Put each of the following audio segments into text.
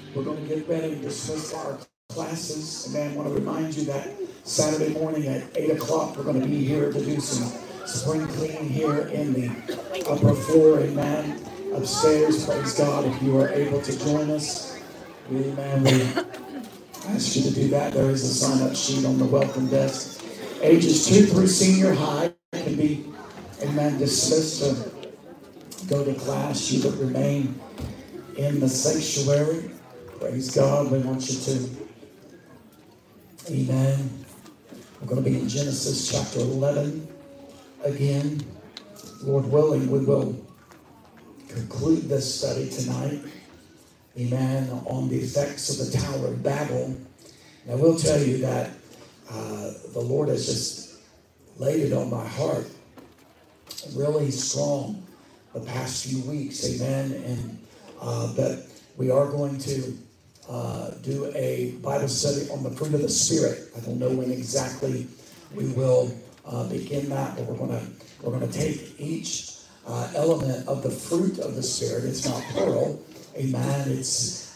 We're going to get ready to dismiss our classes. And I want to remind you that Saturday morning at 8 o'clock, we're going to be here to do some spring cleaning here in the upper floor. Amen. Upstairs, praise God, if you are able to join us. Amen. We ask you to do that. There is a sign-up sheet on the welcome desk. Ages 2 through senior high can be, amen, dismissed to go to class. You would remain in the sanctuary. Praise God. We want you to. Amen. We're going to be in Genesis chapter 11 again. Lord willing, we will conclude this study tonight. Amen. On the effects of the Tower of Babel. And I will tell you that the Lord has just laid it on my heart really strong the past few weeks. Amen. And that we are going to do a Bible study on the fruit of the Spirit. I don't know when exactly we will begin that, but we're going to take each element of the fruit of the Spirit. It's not plural. Amen. It's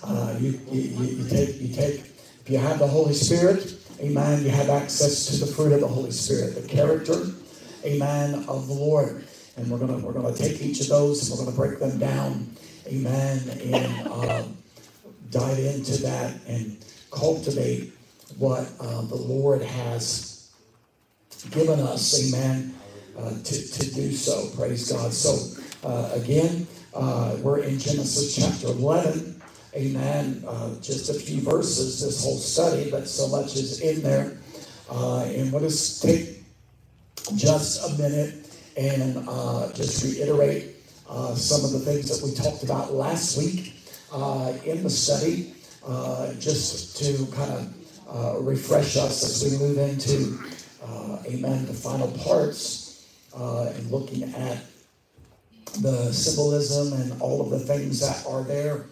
you take. If you have the Holy Spirit, amen, you have access to the fruit of the Holy Spirit, the character, amen, of the Lord. And we're gonna take each of those and we're gonna break them down, amen, and dive into that and cultivate what the Lord has given us, amen, to do so. Praise God. So again, we're in Genesis chapter 11. Amen. Just a few verses this whole study, but so much is in there. And we'll just take just a minute and just reiterate some of the things that we talked about last week in the study, just to kind of refresh us as we move into, amen, the final parts and looking at the symbolism and all of the things that are there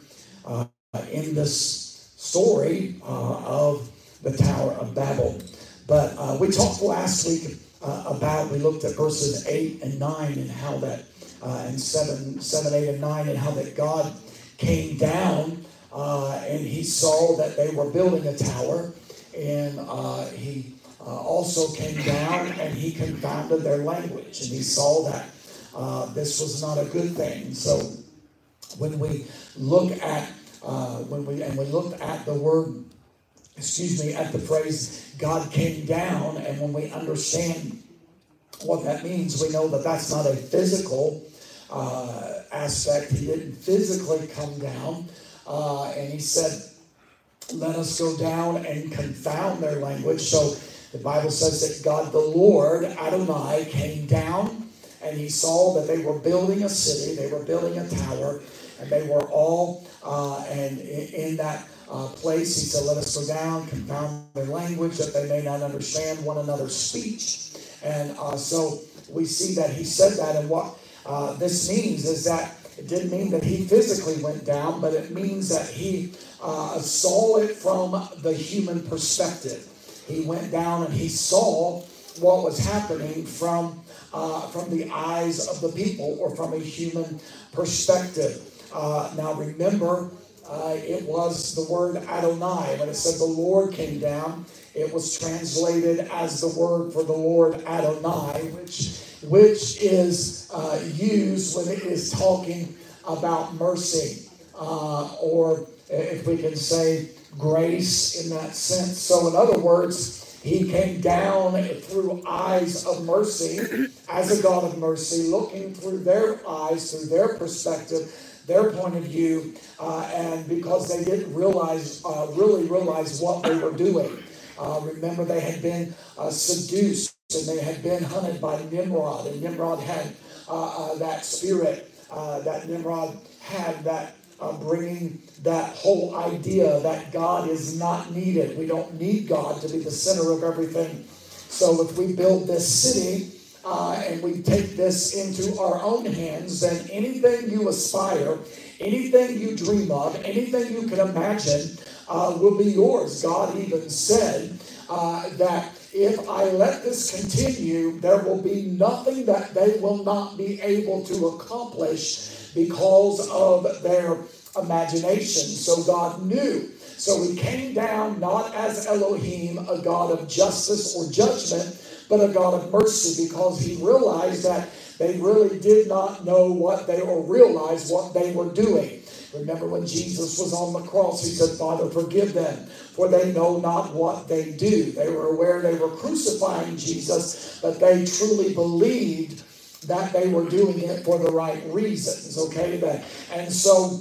in this story of the Tower of Babel. But we talked last week we looked at verses 8 and 9 and how that, and 7, 8, and 9, and how that God came down and he saw that they were building a tower, and he also came down and he confounded their language, and he saw that this was not a good thing. So when we look at we looked at the word, at the phrase God came down, and when we understand what that means, we know that that's not a physical aspect. He didn't physically come down, and he said, let us go down and confound their language. So the Bible says that God the Lord, Adonai, came down, and he saw that they were building a city, they were building a tower, and they were all, and in that place, he said, let us go down, confound their language, that they may not understand one another's speech. And so we see that he said that, and what this means is that it didn't mean that he physically went down, but it means that he saw it from the human perspective. He went down and he saw what was happening from the eyes of the people, or from a human perspective. Now remember, it was the word Adonai. When it said the Lord came down, it was translated as the word for the Lord Adonai, which is used when it is talking about mercy, or if we can say grace in that sense. So in other words, he came down through eyes of mercy, as a God of mercy, looking through their eyes, through their perspective, their point of view, and because they didn't really realize what they were doing. Remember, they had been seduced, and they had been hunted by Nimrod, and Nimrod had that spirit, that Nimrod had that bringing that whole idea that God is not needed. We don't need God to be the center of everything. So if we build this city and we take this into our own hands, then anything you aspire, anything you dream of, anything you can imagine will be yours. God even said that if I let this continue, there will be nothing that they will not be able to accomplish because of their imagination. So God knew. So he came down not as Elohim, a God of justice or judgment, but a God of mercy, because he realized that they really did not know or realize what they were doing. Remember when Jesus was on the cross, he said, Father, forgive them, for they know not what they do. They were aware they were crucifying Jesus, but they truly believed that they were doing it for the right reasons. Okay? And so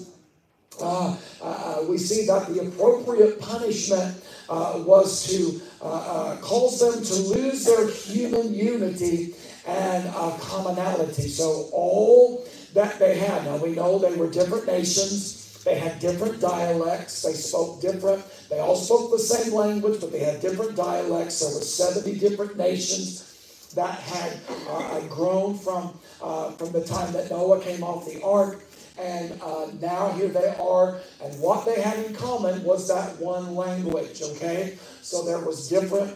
we see that the appropriate punishment was to cause them to lose their human unity and commonality. So all that they had. Now we know they were different nations. They had different dialects. They spoke different. They all spoke the same language, but they had different dialects. There were 70 different nations that had grown from the time that Noah came off the ark. And now here they are. And what they had in common was that one language, okay? So there was different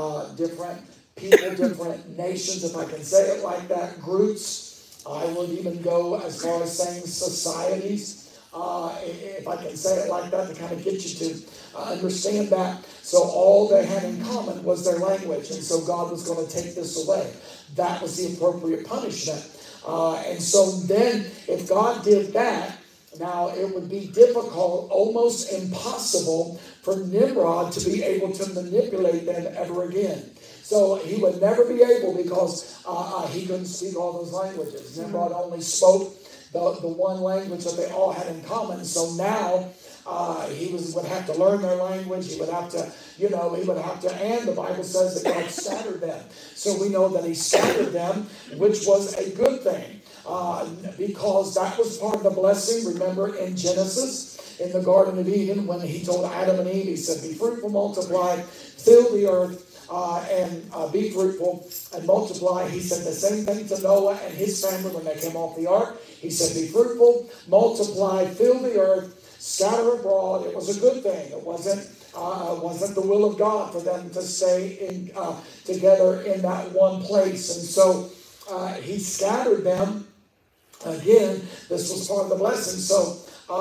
people, different nations, if I can say it like that, groups. I would even go as far as saying societies, if I can say it like that, to kind of get you to understand that. So all they had in common was their language, and so God was going to take this away. That was the appropriate punishment. And so then, if God did that, now it would be difficult, almost impossible, for Nimrod to be able to manipulate them ever again. So he would never be able, because he couldn't speak all those languages. Nimrod only spoke the one language that they all had in common. So now he would have to learn their language. He would have to, and the Bible says that God scattered them. So we know that he scattered them, which was a good thing, because that was part of the blessing. Remember in Genesis, in the Garden of Eden, when he told Adam and Eve, he said, be fruitful, multiply, fill the earth, and be fruitful and multiply. He said the same thing to Noah and his family when they came off the ark. He said, be fruitful, multiply, fill the earth, scatter abroad. It was a good thing. It wasn't the will of God for them to stay together in that one place. And so he scattered them. Again, this was part of the blessing. So,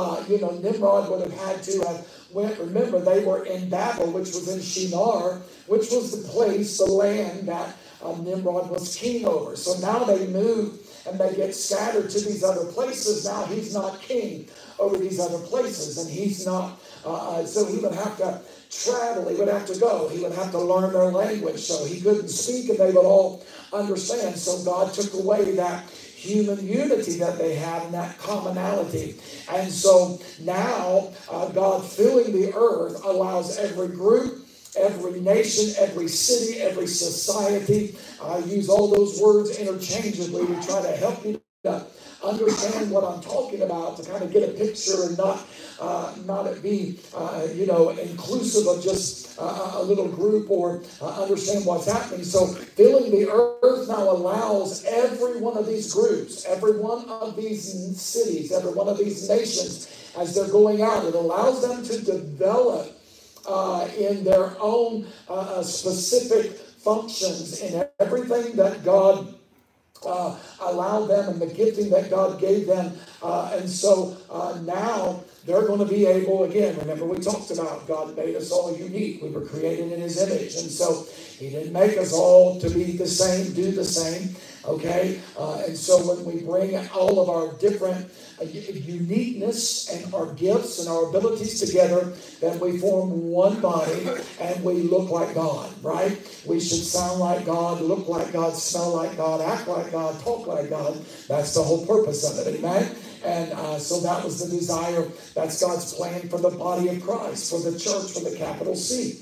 Nimrod would have had to have remember, they were in Babel, which was in Shinar, which was the place, the land that Nimrod was king over. So now they move and they get scattered to these other places. Now he's not king over these other places, and he's not, so he would have to travel, he would have to go, he would have to learn their language, so he couldn't speak and they would all understand. So God took away that human unity that they had and that commonality. And so now God filling the earth allows every group, every nation, every city, every society. I use all those words interchangeably to try to help you to understand what I'm talking about, to kind of get a picture and not it be inclusive of just a little group, or understand what's happening. So filling the earth now allows every one of these groups, every one of these cities, every one of these nations, as they're going out, it allows them to develop in their own specific functions in everything that God allowed them and the gifting that God gave them. And so now they're going to be able, again, remember we talked about God made us all unique. We were created in his image. And so he didn't make us all to be the same, do the same. Okay? And so when we bring all of our different uniqueness and our gifts and our abilities together, then we form one body and we look like God, right? We should sound like God, look like God, smell like God, act like God, talk like God. That's the whole purpose of it, amen? And so that was the desire. That's God's plan for the body of Christ, for the church, for the capital C.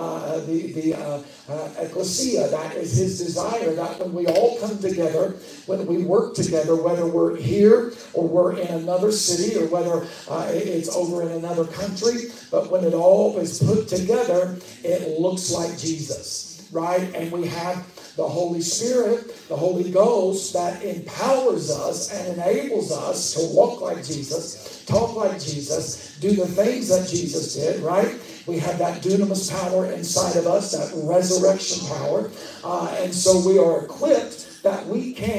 The ecclesia, that is his desire, that when we all come together, when we work together, whether we're here or we're in another city or whether it's over in another country, but when it all is put together, it looks like Jesus, right? And we have the Holy Spirit, the Holy Ghost, that empowers us and enables us to walk like Jesus, talk like Jesus, do the things that Jesus did, right? We have that dunamis power inside of us, that resurrection power. And so we are equipped that we can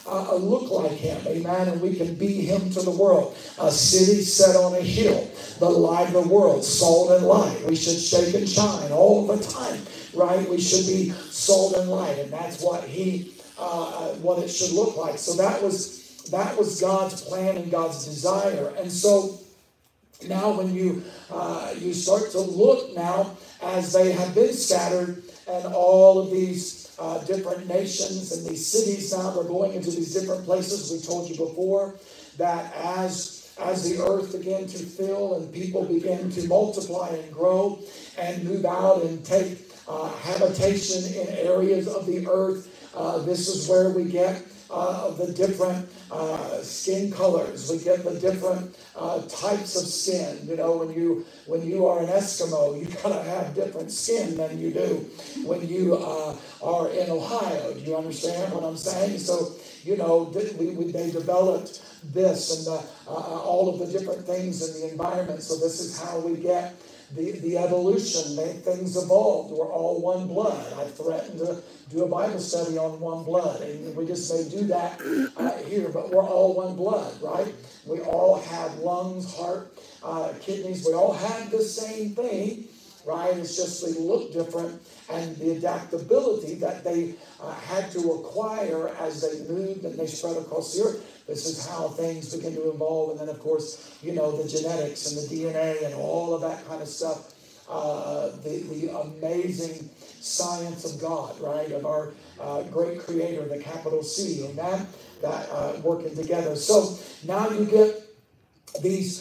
look like him, amen, and we can be him to the world. A city set on a hill, the light of the world, salt and light. We should shake and shine all the time, right? We should be salt and light, and that's what what it should look like. So that was God's plan and God's desire. And so now when you start to look now, as they have been scattered, and all of these different nations and these cities now are going into these different places. We told you before that as the earth began to fill and people began to multiply and grow and move out and take habitation in areas of the earth, this is where we get the different skin colors. We get the different types of skin. You know, when you are an Eskimo, you gotta have different skin than you do when you are in Ohio. Do you understand what I'm saying? So, you know, they developed this and all of the different things in the environment. So this is how we get the evolution. Things evolved. We're all one blood. I threatened to do a Bible study on one blood, and we just may do that here, but we're all one blood, right? We all have lungs, heart, kidneys. We all have the same thing, right? It's just they look different, and the adaptability that they had to acquire as they moved and they spread across the earth. This is how things begin to evolve. And then, of course, you know, the genetics and the DNA and all of that kind of stuff. The amazing science of God, right? Of our great creator, the capital C, and that working together. So now you get these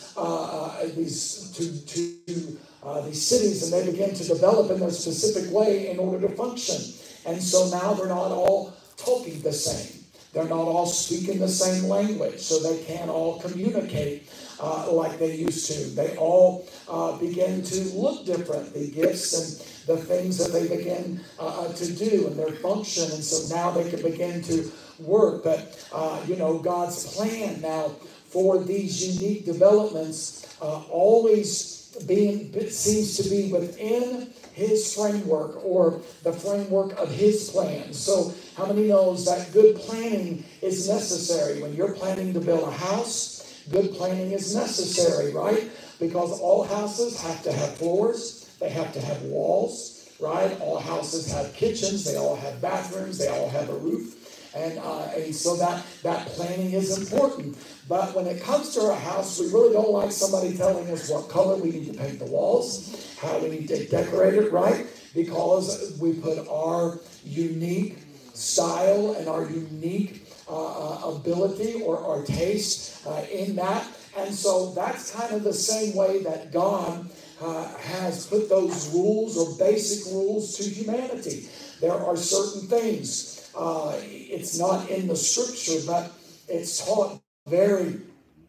cities, and they begin to develop in their specific way in order to function. And so now they're not all talking the same. They're not all speaking the same language, so they can't all communicate like they used to. They all begin to look different, the gifts and the things that they begin to do and their function. And so now they can begin to work. But, you know, God's plan now for these unique developments always seems to be within his framework, or the framework of his plan. So how many knows that good planning is necessary? When you're planning to build a house, good planning is necessary, right? Because all houses have to have floors, they have to have walls, right? All houses have kitchens, they all have bathrooms, they all have a roof. And so that planning is important. But when it comes to our house, we really don't like somebody telling us what color we need to paint the walls, how we need to decorate it, right? Because we put our unique style and our unique ability or our taste in that. And so that's kind of the same way that God has put those rules or basic rules to humanity. There are certain things. It's not in the scripture, but it's taught very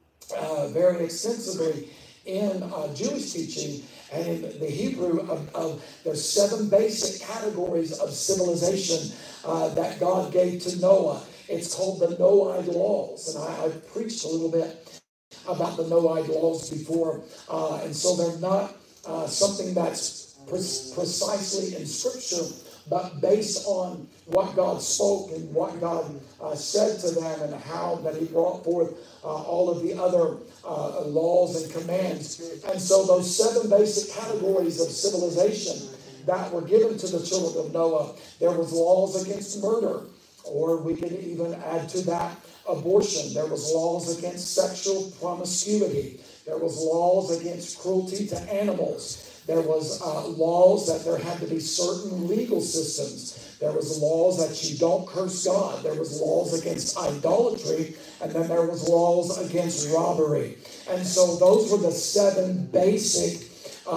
extensively in Jewish teaching and in the Hebrew. There's 7 basic categories of civilization that God gave to Noah. It's called the Noahide laws, and I've preached a little bit about the Noahide laws before, and so they're not something that's precisely in scripture, but based on what God spoke and what God said to them, and how that he brought forth all of the other laws and commands. And so those 7 basic categories of civilization that were given to the children of Noah, there was laws against murder, or we can even add to that abortion. There was laws against sexual promiscuity. There was laws against cruelty to animals. There was laws that there had to be certain legal systems. There was laws that you don't curse God. There was laws against idolatry. And then there was laws against robbery. And so those were the 7 basic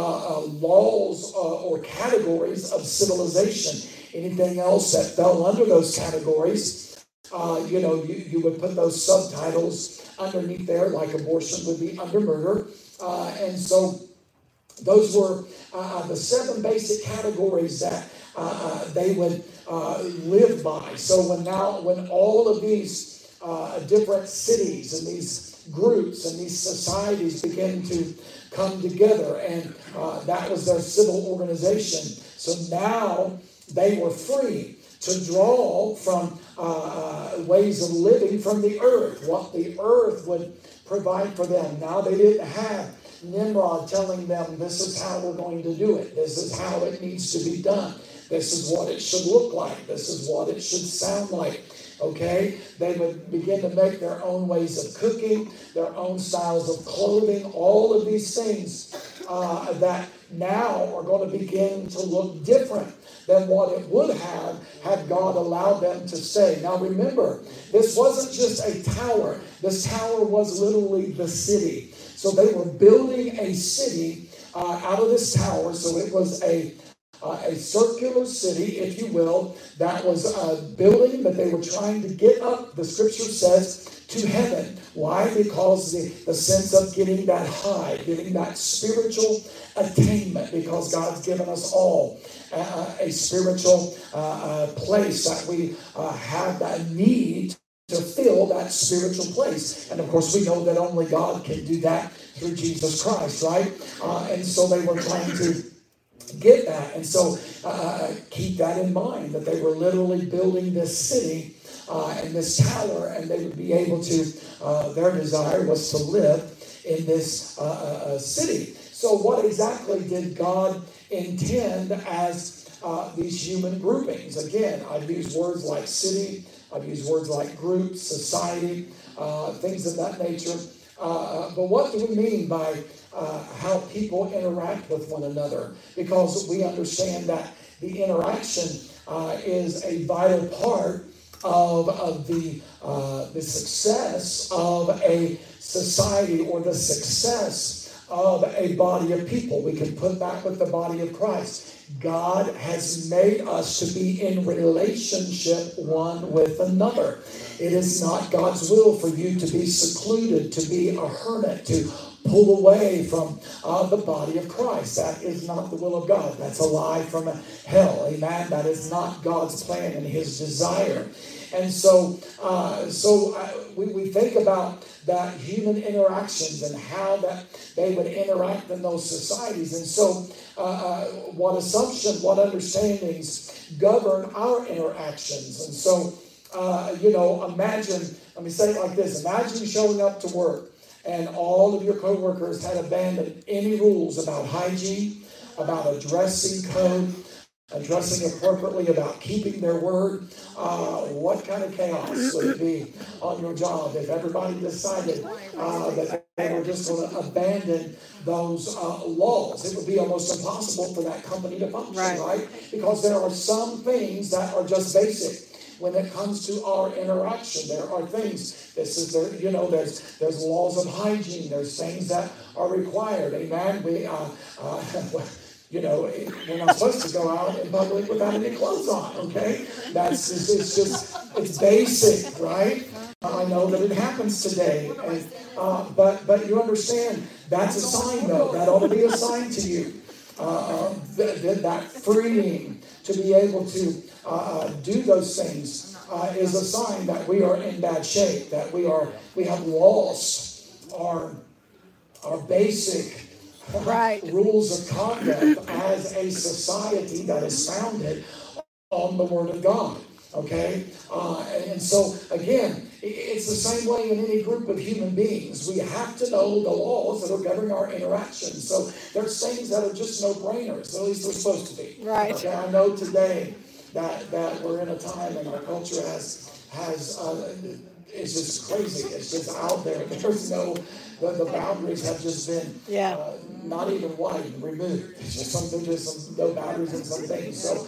laws or categories of civilization. Anything else that fell under those categories, you would put those subtitles underneath there, like abortion would be under murder. And so those were the 7 basic categories that they would live by. So when all of these different cities and these groups and these societies began to come together, and that was their civil organization. So now they were free to draw from ways of living from the earth, what the earth would provide for them. Now they didn't have Nimrod telling them, this is how we're going to do it. This is how it needs to be done. This is what it should look like. This is what it should sound like. Okay? They would begin to make their own ways of cooking, their own styles of clothing, all of these things that now are going to begin to look different than what it would have had God allowed them to stay. Now remember, this wasn't just a tower. This tower was literally the city. So they were building a city out of this tower. So it was a circular city, if you will, that was a building that they were trying to get up, the scripture says, to heaven. Why? Because the sense of getting that high, getting that spiritual attainment, because God's given us all a spiritual place that we have that need to fill that spiritual place. And of course, we know that only God can do that through Jesus Christ, right? And so they were trying to get that. And so keep that in mind, that they were literally building this city and this tower, and they would be able to, their desire was to live in this city. So what exactly did God intend as these human groupings? Again, I've used words like city, I've used words like group, society, things of that nature. But what do we mean by how people interact with one another? Because we understand that the interaction is a vital part of the success of a society, or the success of a body of people. We can put that with the body of Christ. God has made us to be in relationship one with another. It is not God's will for you to be secluded, to be a hermit, to pull away from the body of Christ. That is not the will of God. That's a lie from hell. Amen. That is not God's plan and his desire. And so we think about that human interactions and how that they would interact in those societies. And so what assumption, what understandings govern our interactions. And so, imagine, let me say it like this. Imagine showing up to work and all of your coworkers had abandoned any rules about hygiene, about a dressing code, dressing appropriately, about keeping their word. What kind of chaos would it be on your job if everybody decided that they were just going to abandon those laws? It would be almost impossible for that company to function, right? Because there are some things that are just basic. When it comes to our interaction, there are things. There's laws of hygiene. There's things that are required. Amen. We're not supposed to go out in public without any clothes on. Okay, it's basic, right? I know that it happens today, but you understand that's a sign, though. That ought to be a sign to you. That freeing to be able to do those things is a sign that we are in bad shape, that we have lost our basic rules of conduct as a society that is founded on the Word of God. Okay? And so, again, it's the same way in any group of human beings. We have to know the laws that are governing our interactions. So there's things that are just no-brainers, at least they're supposed to be. Right. Okay, I know today that we're in a time and our culture has it's just crazy. It's just out there. There's the boundaries have just been not even widened, removed. It's just no boundaries in some things. So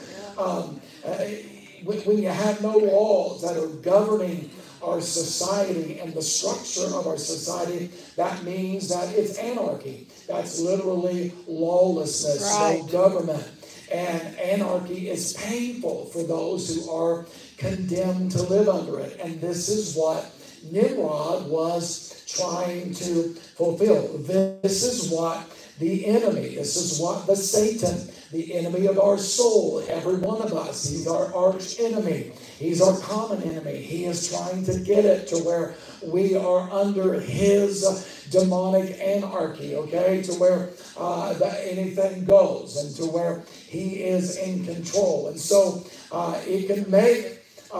when you have no laws that are governing our society and the structure of our society, that means that it's anarchy. That's literally lawlessness, no government. And anarchy is painful for those who are condemned to live under it. And this is what Nimrod was trying to fulfill. This is what the enemy. This is what the Satan, the enemy of our soul, every one of us, he's our arch enemy. He's our common enemy. He is trying to get it to where we are under his demonic anarchy, okay, to where anything goes, and to where he is in control. And so it can make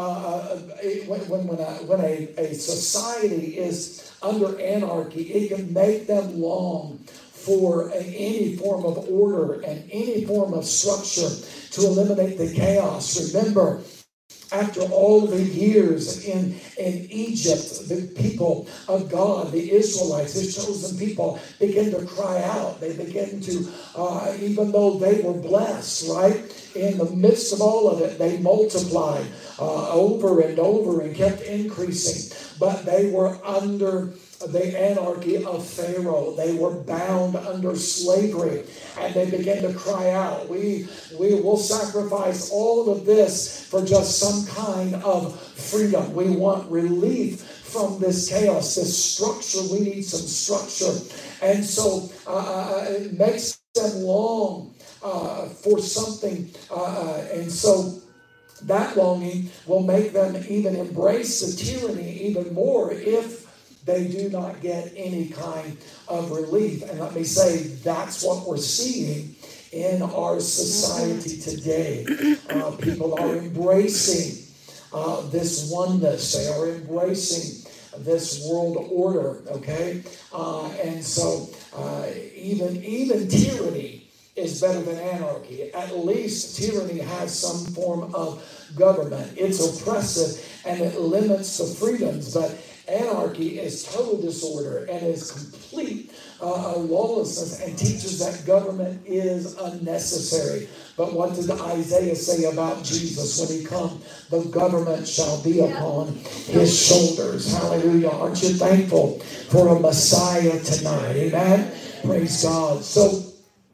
when a society is under anarchy, it can make them long for any form of order and any form of structure to eliminate the chaos. Remember, after all the years in Egypt, the people of God, the Israelites, his chosen people, began to cry out. They began to, even though they were blessed, right? In the midst of all of it, they multiplied over and over and kept increasing. But they were under the anarchy of Pharaoh. They were bound under slavery, and they began to cry out, we will sacrifice all of this for just some kind of freedom. We want relief from this chaos, this structure. We need some structure. And so it makes them long for something. And so that longing will make them even embrace the tyranny even more if they do not get any kind of relief. And let me say, that's what we're seeing in our society today. People are embracing this oneness. They are embracing this world order, okay? And so even tyranny is better than anarchy. At least tyranny has some form of government. It's oppressive and it limits the freedoms, but anarchy is total disorder and is complete lawlessness and teaches that government is unnecessary. But what did Isaiah say about Jesus when he comes? The government shall be upon his shoulders. Hallelujah. Aren't you thankful for a Messiah tonight? Amen. Praise God. So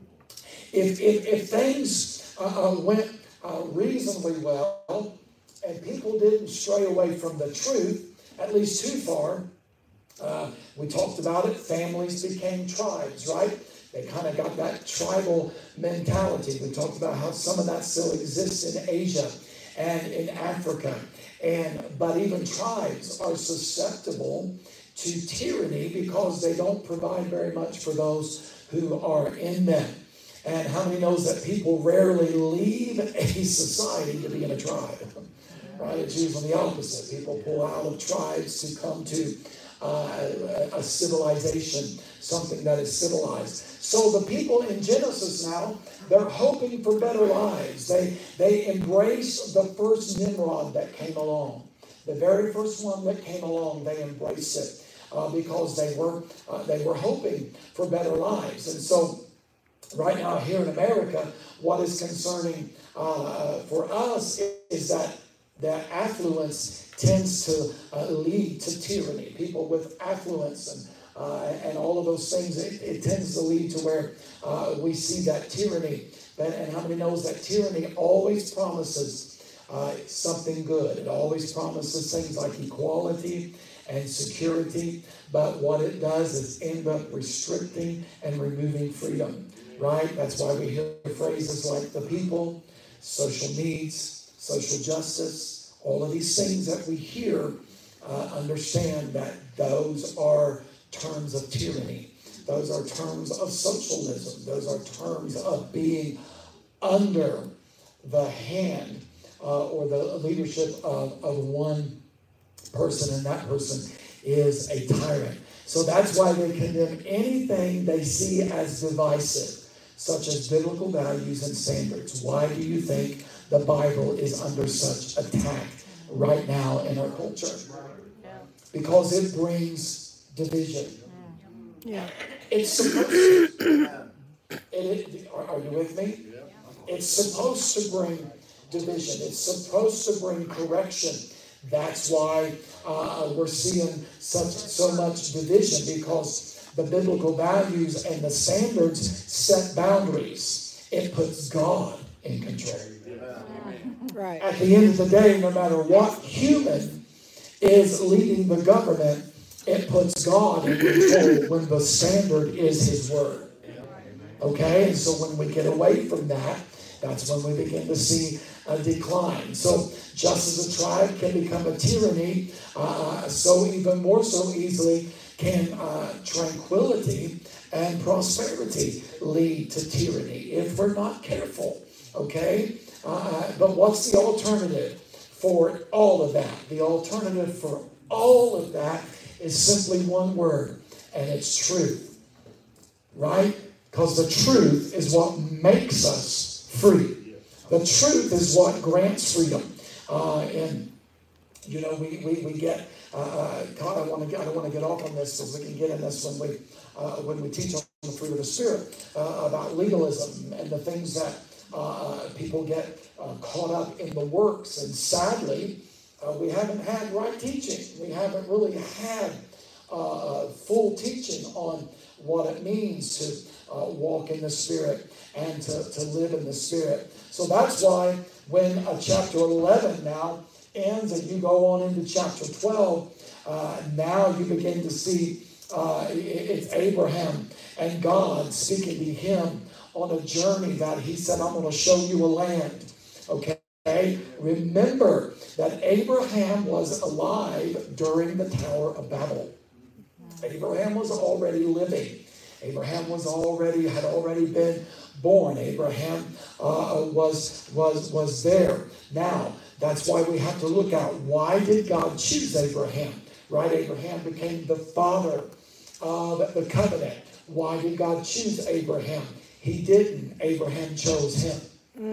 if things went reasonably well and people didn't stray away from the truth, at least too far, we talked about it, families became tribes, right? They kind of got that tribal mentality. We talked about how some of that still exists in Asia and in Africa. But even tribes are susceptible to tyranny because they don't provide very much for those who are in them. And how many knows that people rarely leave a society to be in a tribe? Right? It's usually the opposite. People pull out of tribes to come to a civilization, something that is civilized. So the people in Genesis now, they're hoping for better lives. They embrace the first Nimrod that came along. The very first one that came along, they embraced it because they were hoping for better lives. And so right now here in America, what is concerning for us is that affluence tends to lead to tyranny. People with affluence and all of those things, it tends to lead to where we see that tyranny. And how many knows that tyranny always promises something good? It always promises things like equality and security, but what it does is end up restricting and removing freedom, right? That's why we hear phrases like the people, social needs, social justice, all of these things that we hear, understand that those are terms of tyranny. Those are terms of socialism. Those are terms of being under the hand or the leadership of one person, and that person is a tyrant. So that's why they condemn anything they see as divisive, such as biblical values and standards. Why do you think the Bible is under such attack right now in our culture? Because it brings division. Yeah. It's supposed to. Are you with me? It's supposed to bring division. It's supposed to bring correction. That's why we're seeing so much division, because the biblical values and the standards set boundaries. It puts God in control. Right. At the end of the day, no matter what human is leading the government, it puts God in control when the standard is His Word. Okay, and so when we get away from that, that's when we begin to see a decline. So just as a tribe can become a tyranny, so even more so easily can tranquility and prosperity lead to tyranny if we're not careful. Okay, but what's the alternative for all of that? The alternative for all of that is simply one word, and it's truth. Right? Because the truth is what makes us free. The truth is what grants freedom. And you know, we get. God, I don't want to get off on this because we can get in this when we teach on the fruit of the Spirit about legalism and the things that people get caught up in the works. And sadly, we haven't had right teaching. We haven't really had full teaching on what it means to walk in the Spirit and to live in the Spirit. So that's why when chapter 11 now ends and you go on into chapter 12, now you begin to see it's Abraham and God speaking to him on a journey that he said, I'm going to show you a land. Okay? Remember that Abraham was alive during the Tower of Babel. Abraham was already living. Abraham had already been born. Abraham was there. Now, that's why we have to look at why did God choose Abraham? Right? Abraham became the father of the covenant. Why did God choose Abraham? He didn't. Abraham chose him.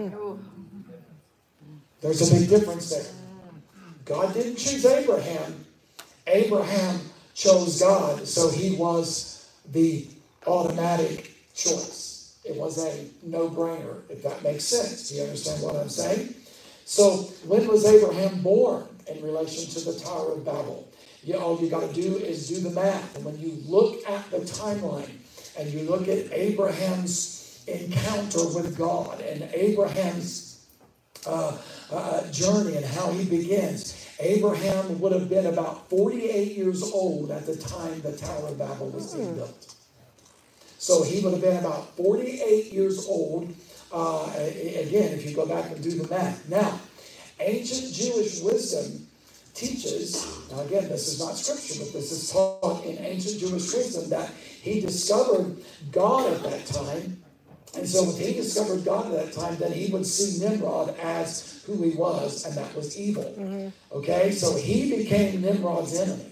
There's a big difference there. God didn't choose Abraham. Abraham chose God, so he was the automatic choice. It was a no-brainer, if that makes sense. Do you understand what I'm saying? So when was Abraham born in relation to the Tower of Babel? All you got to do is do the math. And when you look at the timeline and you look at Abraham's encounter with God and Abraham's journey and how he begins, Abraham would have been about 48 years old at the time the Tower of Babel was being built. So he would have been about 48 years old. Again, if you go back and do the math. Now, ancient Jewish wisdom teaches, now again, this is not scripture, but this is taught in ancient Jewish wisdom, that he discovered God at that time. And so if he discovered God at that time, then he would see Nimrod as who he was, and that was evil. Mm-hmm. Okay, so he became Nimrod's enemy.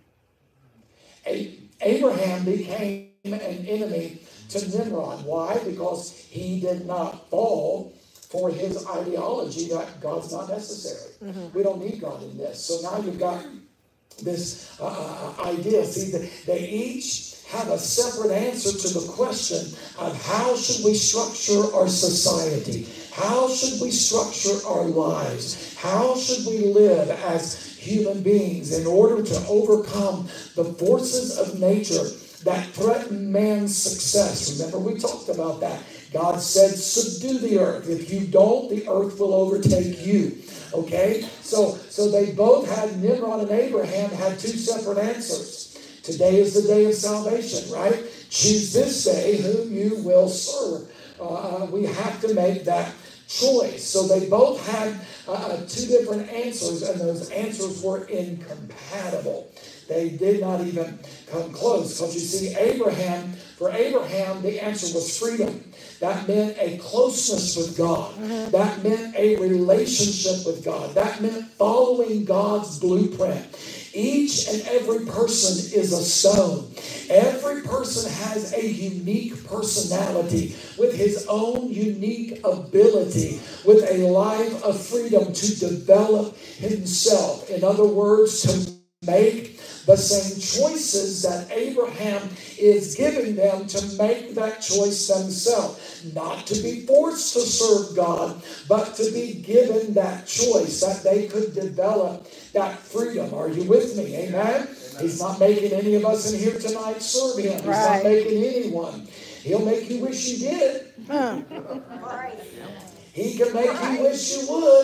Mm-hmm. Abraham became an enemy to Nimrod. Why? Because he did not fall for his ideology that God's not necessary. Mm-hmm. We don't need God in this. So now you've got this idea. See, they each have a separate answer to the question of how should we structure our society? How should we structure our lives? How should we live as human beings in order to overcome the forces of nature that threaten man's success? Remember, we talked about that. God said, subdue the earth. If you don't, the earth will overtake you. Okay? So they both had, Nimrod and Abraham had two separate answers. Today is the day of salvation, right? Choose this day whom you will serve. We have to make that choice. So they both had two different answers, and those answers were incompatible. They did not even come close. Because you see, for Abraham, the answer was freedom. That meant a closeness with God. Mm-hmm. That meant a relationship with God. That meant following God's blueprint. Each and every person is a stone. Every person has a unique personality with his own unique ability, with a life of freedom to develop himself. In other words, to make the same choices that Abraham is giving them, to make that choice themselves. Not to be forced to serve God, but to be given that choice, that they could develop that freedom. Are you with me? Amen? He's not making any of us in here tonight serve him. He's not making anyone. He'll make you wish you did. He can make you wish you would.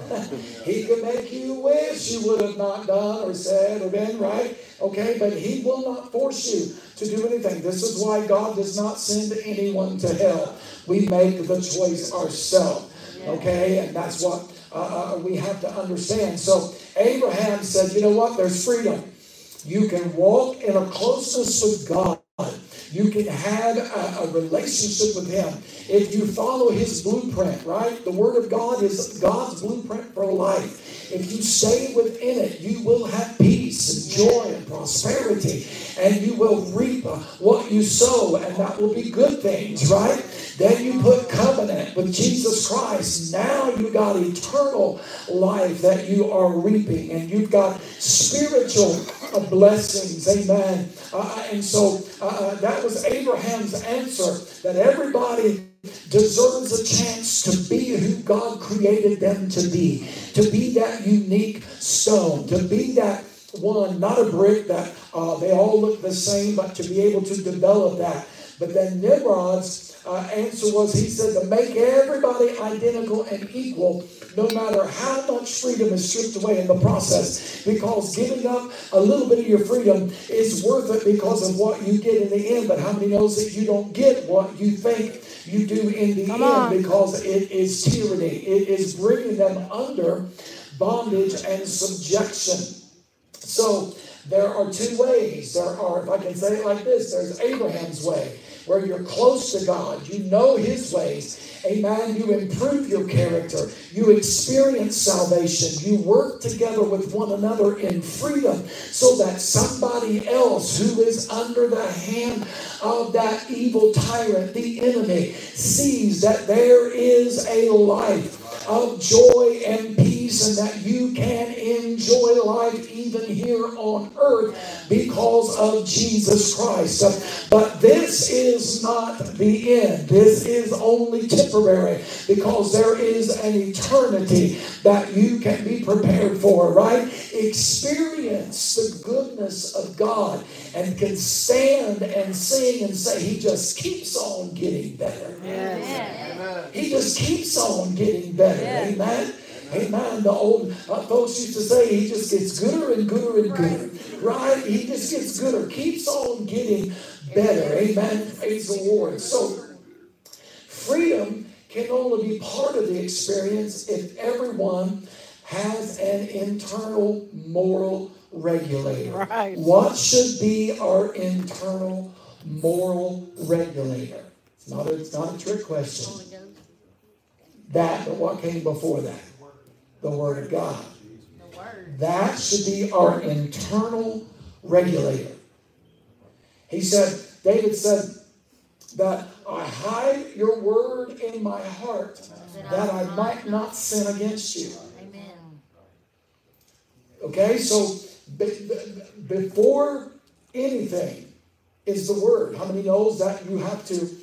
He can make you wish you would have not done or said or been, right? Okay, but He will not force you to do anything. This is why God does not send anyone to hell. We make the choice ourselves. Okay, and that's what we have to understand. So Abraham said, you know what? There's freedom. You can walk in a closeness with God. You can have a relationship with Him if you follow His blueprint, right? The Word of God is God's blueprint for life. If you stay within it, you will have peace and joy and prosperity, and you will reap what you sow, and that will be good things, right? Then you put covenant with Jesus Christ. Now you got eternal life that you are reaping, and you've got spiritual blessings. Amen. And so that was Abraham's answer, that everybody deserves a chance to be who God created them to be that unique stone, to be that one, not a brick that they all look the same, but to be able to develop that. But then Nimrod's answer was, he said, to make everybody identical and equal, no matter how much freedom is stripped away in the process. Because giving up a little bit of your freedom is worth it because of what you get in the end. But how many knows that you don't get what you think you do in the end? Because it is tyranny. It is bringing them under bondage and subjection. So there are two ways. There are, if I can say it like this, there's Abraham's way, where you're close to God. You know His ways. Amen. You improve your character. You experience salvation. You work together with one another in freedom so that somebody else who is under the hand of that evil tyrant, the enemy, sees that there is a life of joy and peace, and that you can enjoy life even here on earth because of Jesus Christ. But this is not the end. This is only temporary, because there is an eternity that you can be prepared for, right? Experience the goodness of God and can stand and sing and say, He just keeps on getting better. Yes. He just keeps on getting better. Yes. Amen. Amen. The old folks used to say, He just gets gooder and gooder and gooder. Right? He just gets gooder. Keeps on getting better. Amen. Praise the Lord. So, freedom can only be part of the experience if everyone has an internal moral regulator. Right. What should be our internal moral regulator? It's not a trick question. That, but what came before that? The Word of God. That should be our internal regulator. He said, David said, that I hide your word in my heart, that I might not sin against you. Amen. Okay, so before anything is the word. How many knows that you have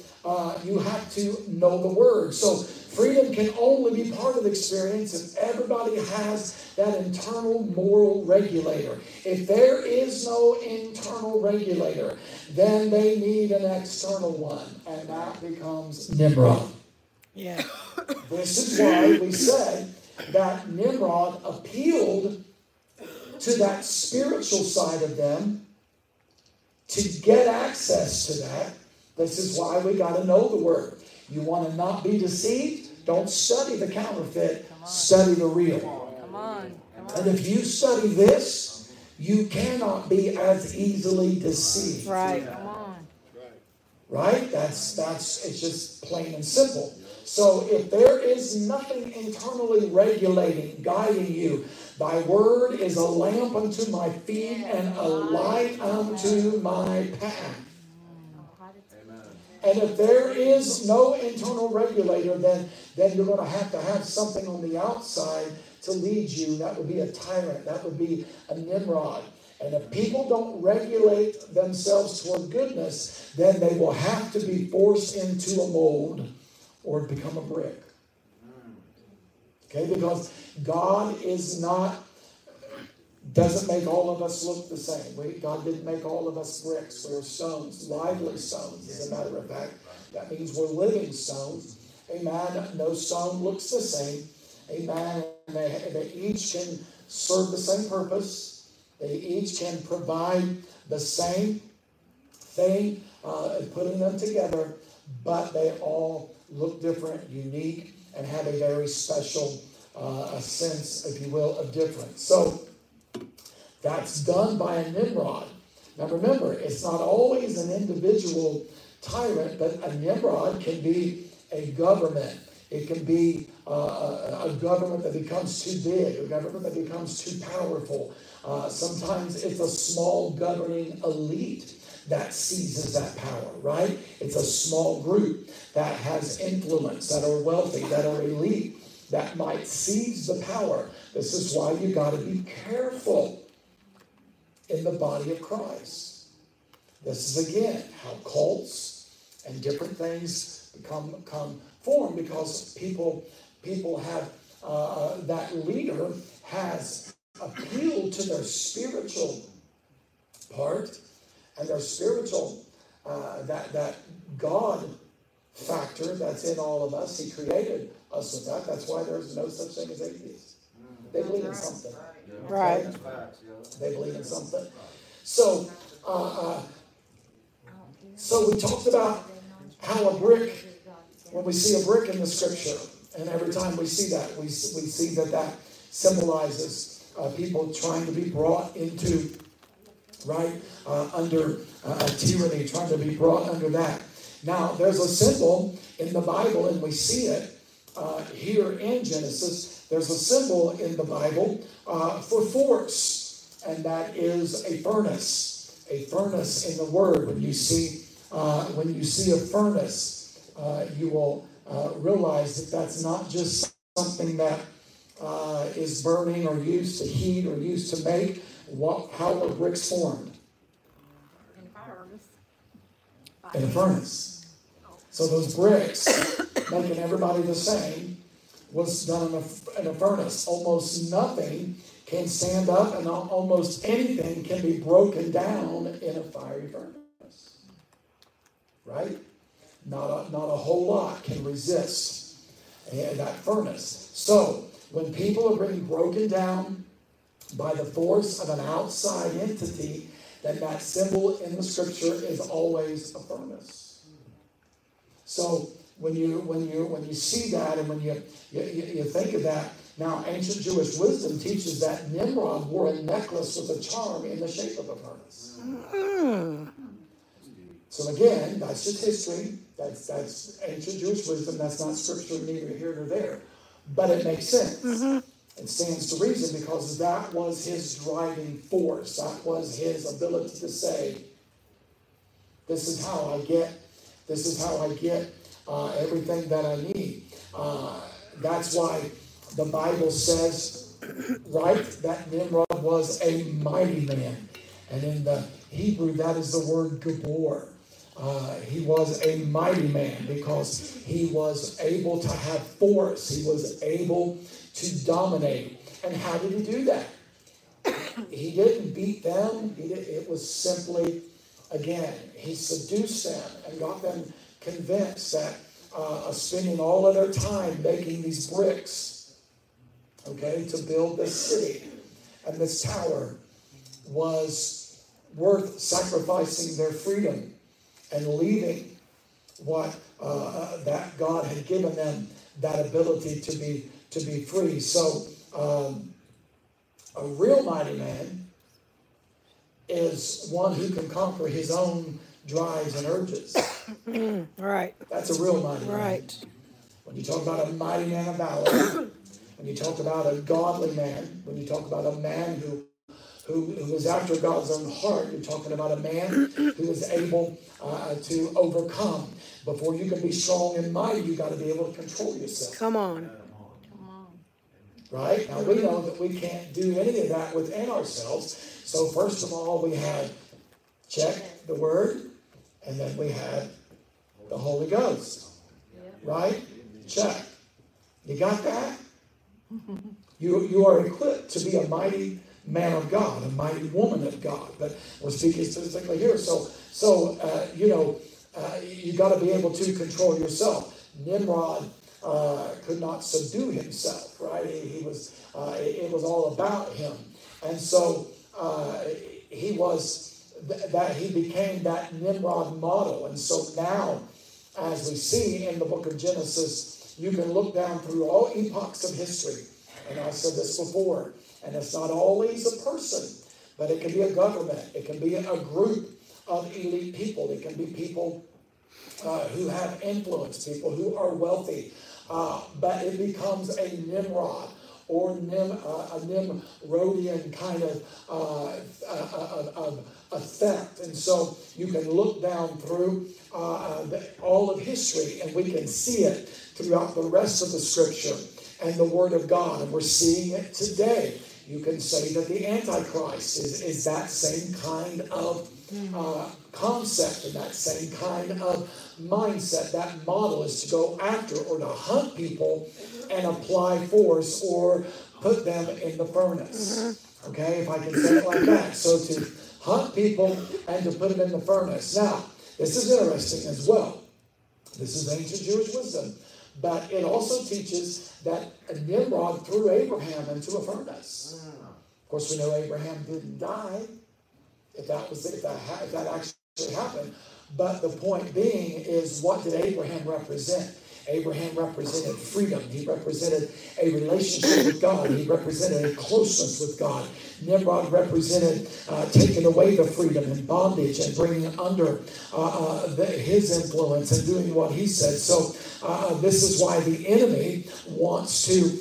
to know the word? So freedom can only be part of the experience if everybody has that internal moral regulator. If there is no internal regulator, then they need an external one, and that becomes Nimrod. Yeah. This is why we said that Nimrod appealed to that spiritual side of them to get access to that. This is why we got to know the word. You want to not be deceived? Don't study the counterfeit. Study the real. Come on. And if you study this, you cannot be as easily deceived. Right. Come on. Right? It's just plain and simple. So if there is nothing internally regulating, guiding you, thy word is a lamp unto my feet and a light unto my path. And if there is no internal regulator, then you're going to have something on the outside to lead you. That would be a tyrant. That would be a Nimrod. And if people don't regulate themselves toward goodness, then they will have to be forced into a mold or become a brick. Okay, because God doesn't make all of us look the same. God didn't make all of us bricks. We're stones, lively stones, as a matter of fact. That means we're living stones. Amen. No stone looks the same. Amen. And they each can serve the same purpose. They each can provide the same thing, putting them together, but they all look different, unique, and have a very special a sense, if you will, of difference. So that's done by a Nimrod. Now remember, it's not always an individual tyrant, but a Nimrod can be a government. It can be a government that becomes too big, a government that becomes too powerful. Sometimes it's a small governing elite that seizes that power, right? It's a small group that has influence, that are wealthy, that are elite, that might seize the power. This is why you got to be careful in the body of Christ. This is again how cults and different things come form, because people have that leader has appealed to their spiritual part and their spiritual that God factor that's in all of us. He created us with that. That's why there's no such thing as atheists. They believe in something. Right. They believe in something. So we talked about how a brick, when we see a brick in the scripture, and every time we see that, we see that symbolizes people trying to be brought into, right, under a tyranny, trying to be brought under that. Now, there's a symbol in the Bible, and we see it here in Genesis. There's a symbol in the Bible for force, and that is a furnace. A furnace in the Word. When you see a furnace, you will realize that that's not just something that is burning or used to heat or used to make. How are bricks formed? In a furnace. So those bricks, making everybody the same, was done in a furnace. Almost nothing can stand up, and almost anything can be broken down in a fiery furnace. Right? Not a whole lot can resist that furnace. So when people are being broken down by the force of an outside entity, then that symbol in the scripture is always a furnace. So when you see that, and when you think of that, now ancient Jewish wisdom teaches that Nimrod wore a necklace with a charm in the shape of a furnace. So again, that's just history. That's ancient Jewish wisdom. That's not scripture, neither here nor there. But it makes sense. It stands to reason, because that was his driving force. That was his ability to say, this is how I get everything that I need. That's why the Bible says, right, that Nimrod was a mighty man. And in the Hebrew, that is the word Gabor. He was a mighty man because he was able to have force. He was able to dominate. And how did he do that? He didn't beat them. It was simply, again, he seduced them and got them convinced that spending all of their time making these bricks, okay, to build this city and this tower was worth sacrificing their freedom and leaving what that God had given them, that ability to be free. So a real mighty man is one who can conquer his own drives and urges. Right. That's a real mighty man. Right. When you talk about a mighty man of valor, when you talk about a godly man, when you talk about a man who is after God's own heart, you're talking about a man who is able to overcome. Before you can be strong and mighty, you got to be able to control yourself. Come on. Right? Now, we know that we can't do any of that within ourselves. So first of all, we had check the Word, and then we had the Holy Ghost. Right? Check. You got that? You are equipped to be a mighty man of God, a mighty woman of God. But we're speaking specifically here. So you got to be able to control yourself. Nimrod could not subdue himself, right? He was, it was all about him. And so he became that Nimrod model. And so now, as we see in the book of Genesis, you can look down through all epochs of history. And I've said this before, and it's not always a person, but it can be a government. It can be a group of elite people. It can be people who have influence, people who are wealthy. But it becomes a Nimrod or a Nimrodian kind of effect. And so you can look down through all of history, and we can see it throughout the rest of the Scripture and the Word of God. And we're seeing it today. You can say that the Antichrist is that same kind of concept and that same kind of mindset. That model is to go after or to hunt people and apply force or put them in the furnace. Okay, if I can say it like that. So to hunt people and to put them in the furnace. Now, this is interesting as well. This is ancient Jewish wisdom. But it also teaches that Nimrod threw Abraham into a furnace. Of course, we know Abraham didn't die, if that actually happened. But the point being is, what did Abraham represent? Abraham represented freedom. He represented a relationship with God. He represented a closeness with God. Nimrod represented taking away the freedom and bondage and bringing under his influence and doing what he said. So this is why the enemy wants to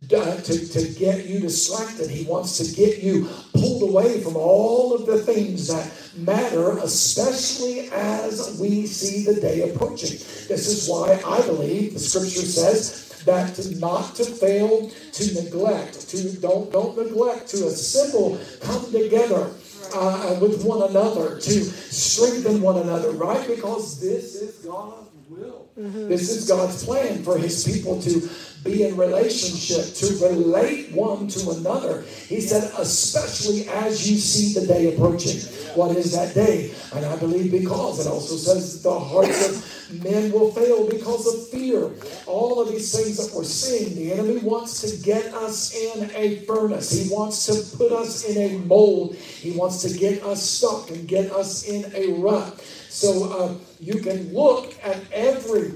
get you distracted. He wants to get you pulled away from all of the things that matter, especially as we see the day approaching. This is why I believe the Scripture says that not to fail to neglect, don't neglect to assemble, come together with one another, to strengthen one another, right? Because this is God's will. This is God's plan for his people to be in relationship, to relate one to another. He said, especially as you see the day approaching. What is that day? And I believe because it also says that the hearts of men will fail because of fear. All of these things that we're seeing, the enemy wants to get us in a furnace. He wants to put us in a mold. He wants to get us stuck and get us in a rut. So you can look at every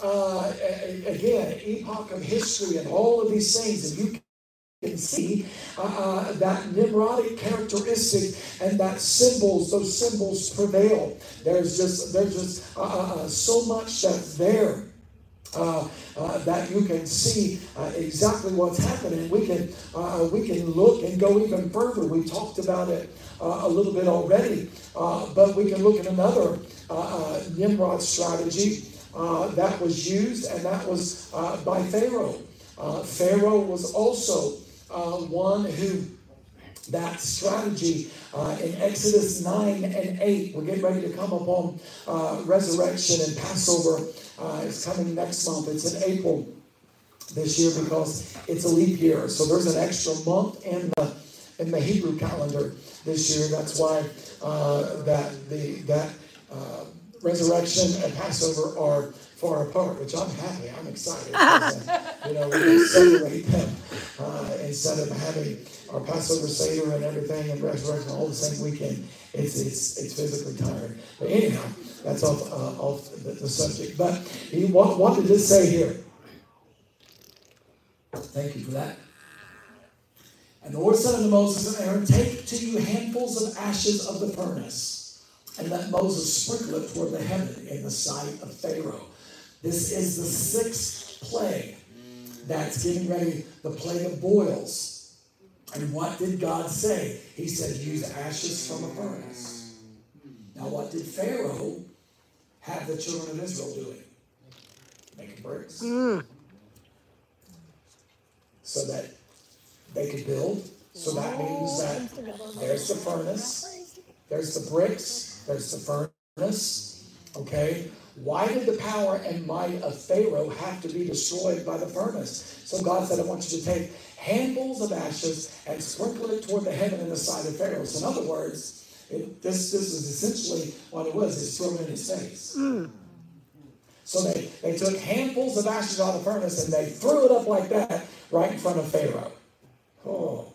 again, epoch of history and all of these things, and you can see that Nimrodic characteristic and that those symbols prevail. There's just so much that's there that you can see exactly what's happening. We can look and go even further. We talked about it a little bit already, but we can look at another Nimrod strategy that was used, and that was by Pharaoh. Pharaoh was also one who, that strategy in Exodus 9 and 8, we're getting ready to come upon resurrection and Passover. It's coming next month. It's in April this year because it's a leap year. So there's an extra month in the Hebrew calendar this year. That's why that reresurrection and Passover are far apart, which I'm happy. I'm excited. Because, we can celebrate them instead of having our Passover Seder and everything and resurrection all the same weekend. It's physically tiring. But anyhow, that's off the subject. But what did this say here? Thank you for that. And the Lord said unto Moses and Aaron, take to you handfuls of ashes of the furnace, and let Moses sprinkle it toward the heaven in the sight of Pharaoh. This is the 6th plague that's getting ready, the plague of boils. And what did God say? He said, use ashes from a furnace. Now, what did Pharaoh have the children of Israel doing? Making bricks. So that they could build. So that means that there's the furnace, there's the bricks, there's the furnace. Okay? Why did the power and might of Pharaoh have to be destroyed by the furnace? So God said, I want you to take handfuls of ashes and sprinkle it toward the heaven in the sight of Pharaoh. So in other words, this is essentially what it was. It's thrown in his face. So they took handfuls of ashes out of the furnace and they threw it up like that right in front of Pharaoh. Oh.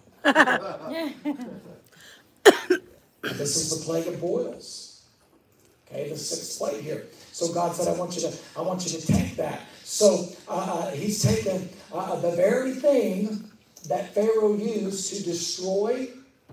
This is the plague of boils. Okay, the sixth plague here. So God said, I want you to take that. So he's taken the very thing that Pharaoh used to destroy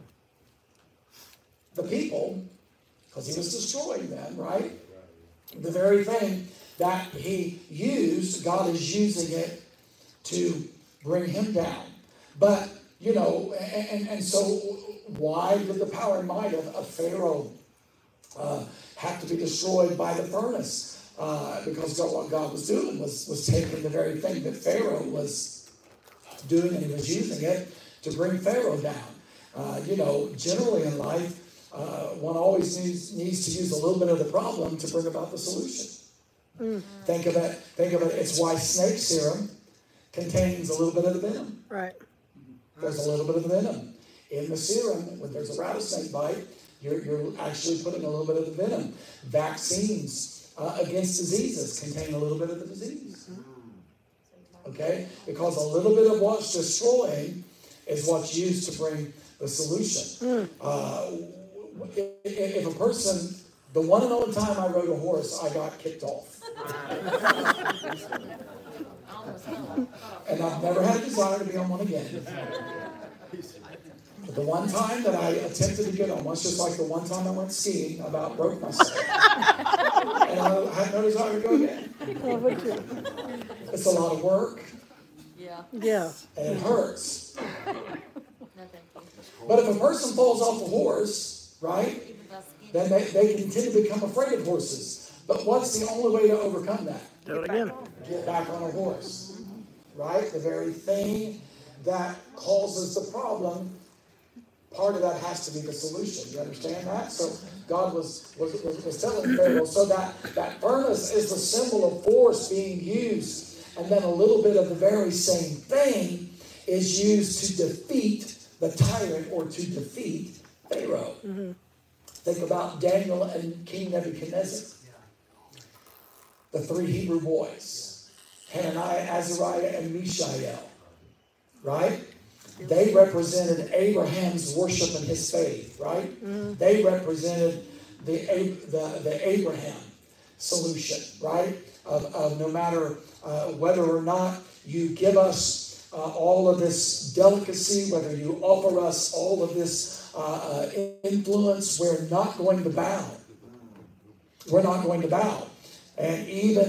the people, because he was destroying them, right? The very thing that he used, God is using it to bring him down. But, and so why did the power and might of Pharaoh have to be destroyed by the furnace? Because what God was doing was taking the very thing that Pharaoh was doing, and he was using it to bring Pharaoh down. Generally in life, one always needs to use a little bit of the problem to bring about the solution. Think of it. It's why snake serum contains a little bit of the venom. Right. There's a little bit of the venom in the serum. When there's a rattlesnake bite, you're actually putting a little bit of the venom. Vaccines against diseases contain a little bit of the disease. Okay? Because a little bit of what's destroying is what's used to bring the solution. If a person, the one and only time I rode a horse, I got kicked off. And I've never had a desire to be on one again. But the one time that I attempted to get on, was just like the one time I went skiing, I about broke myself. And I had no desire to go again. It's a lot of work. Yeah. And it hurts. But if a person falls off a horse, right, then they can tend to become afraid of horses. But what's the only way to overcome that? Do it again. Get back on a horse, right? The very thing that causes the problem, part of that has to be the solution. You understand that? So God was telling Pharaoh, so that furnace is the symbol of force being used, and then a little bit of the very same thing is used to defeat the tyrant or to defeat Pharaoh. Mm-hmm. Think about Daniel and King Nebuchadnezzar. The three Hebrew boys, Hananiah, Azariah, and Mishael, right? They represented Abraham's worship and his faith, right? Mm-hmm. They represented the Abraham solution, right? Of no matter whether or not you give us all of this delicacy, whether you offer us all of this influence, we're not going to bow. We're not going to bow. And even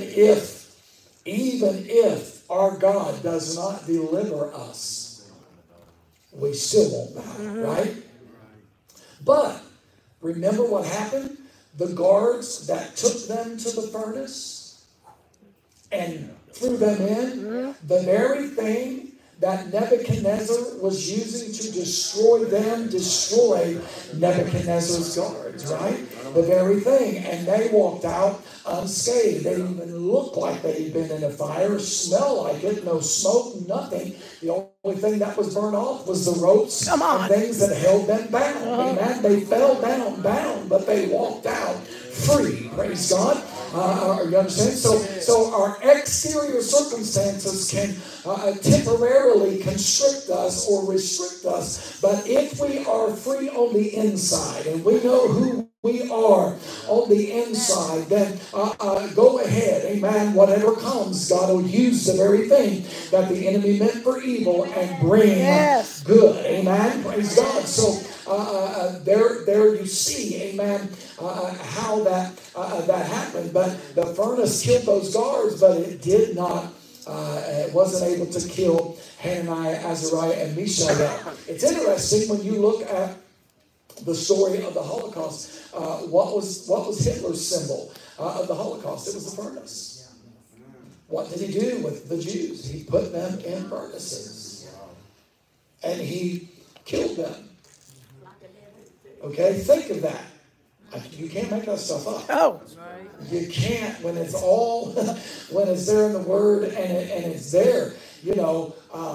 if our God does not deliver us, we still won't bow, right? But remember what happened? The guards that took them to the furnace and threw them in, the very thing that Nebuchadnezzar was using to destroy them, destroyed Nebuchadnezzar's guards, right? The very thing. And they walked out unscathed. They didn't even look like they'd been in a fire, smell like it, no smoke, nothing. The only thing that was burned off was the ropes and things that held them bound. Amen. They fell down, bound, but they walked out free. Praise God. You understand? So our exterior circumstances can temporarily constrict us or restrict us. But if we are free on the inside and we know who we are on the inside, then go ahead. Amen. Whatever comes, God will use the very thing that the enemy meant for evil and bring good. Amen. Praise God. So there you see, amen, how that happened. But the furnace killed those guards, but it did not. It wasn't able to kill Hananiah, Azariah, and Mishael. It's interesting when you look at the story of the Holocaust. What was Hitler's symbol of the Holocaust? It was the furnace. What did he do with the Jews? He put them in furnaces, and he killed them. Okay, think of that. You can't make that stuff up. Oh, you can't when it's all when it's there in the Word and it's there. You know,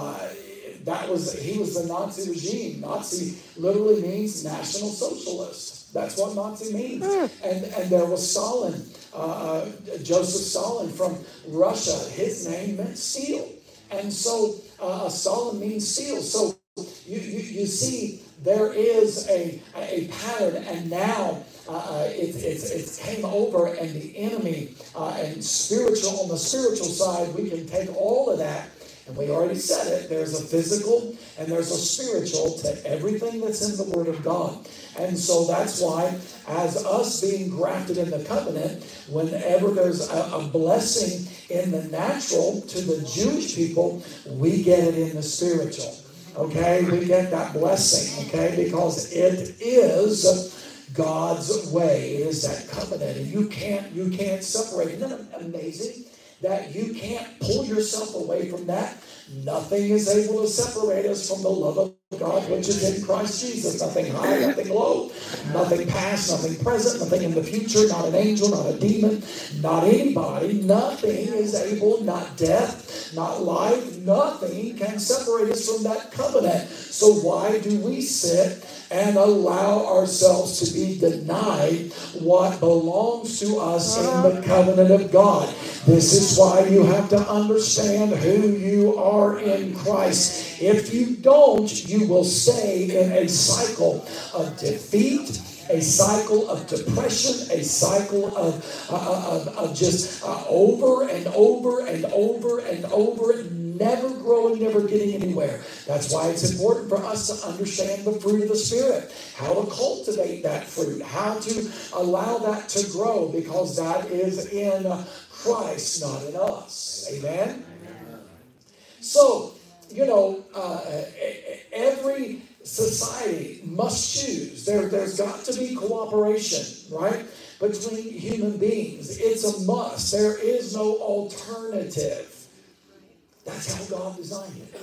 he was the Nazi regime. Nazi literally means National Socialist. That's what Nazi means. And there was Stalin. Joseph Stalin from Russia, his name meant steel. And so Stalin means steel. So you see there is a pattern, and now it's came over, and the enemy and on the spiritual side, we can take all of that. And we already said it, there's a physical and there's a spiritual to everything that's in the Word of God. And so that's why, as us being grafted in the covenant, whenever there's a blessing in the natural to the Jewish people, we get it in the spiritual. Okay? We get that blessing, okay? Because it is God's way. It is that covenant. And you can't separate. Isn't that amazing? That you can't pull yourself away from that. Nothing is able to separate us from the love of God, which is in Christ Jesus. Nothing high, nothing low, nothing past, nothing present, nothing in the future, not an angel, not a demon, not anybody. Nothing is able, not death, not life, nothing can separate us from that covenant. So why do we sit and allow ourselves to be denied what belongs to us in the covenant of God? This is why you have to understand who you are in Christ. If you don't, you will stay in a cycle of defeat, a cycle of depression, a cycle of just over and over and over and over, never growing, never getting anywhere. That's why it's important for us to understand the fruit of the Spirit, how to cultivate that fruit, how to allow that to grow, because that is in Christ, not in us. Amen? So, every society must choose. There's got to be cooperation, right, between human beings. It's a must. There is no alternative. That's how God designed it.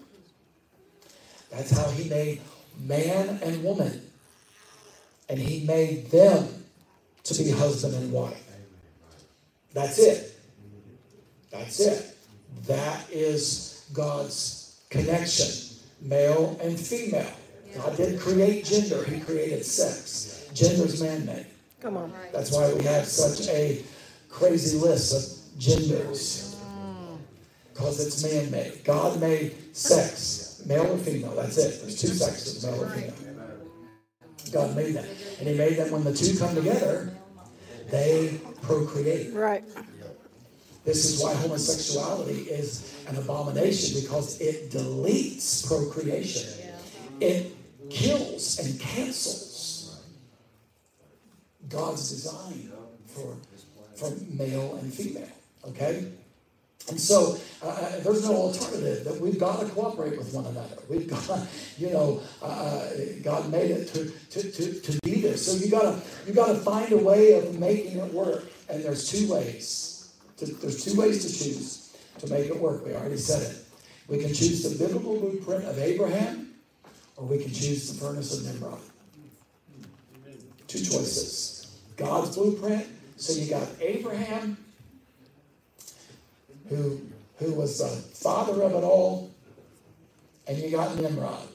That's how He made man and woman. And He made them to be husband and wife. That's it. That's it. That is God's connection. Male and female. God didn't create gender. He created sex. Gender's man-made. Come on. That's why we have such a crazy list of genders. Because it's man-made. God made sex. Male or female. That's it. There's two sexes, male or female. God made that. And He made that when the two come together, they procreate. Right. This is why homosexuality is an abomination, because it deletes procreation. It kills and cancels God's design for male and female. Okay? And so there's no alternative. That we've got to cooperate with one another. We've got, God made it to be this. So you got to find a way of making it work. And there's two ways. There's two ways to choose to make it work. We already said it. We can choose the biblical blueprint of Abraham, or we can choose the furnace of Nimrod. Two choices. God's blueprint. So you got Abraham, who was the father of it all, and you got Nimrod.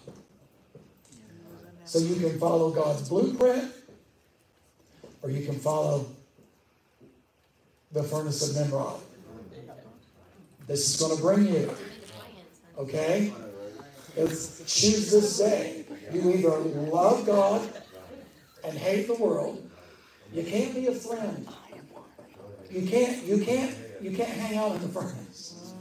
So you can follow God's blueprint, or you can follow the furnace of Nimrod. This is going to bring you. Okay? It's choose this day. You either love God and hate the world. You can't be a friend. You can't hang out in the furnace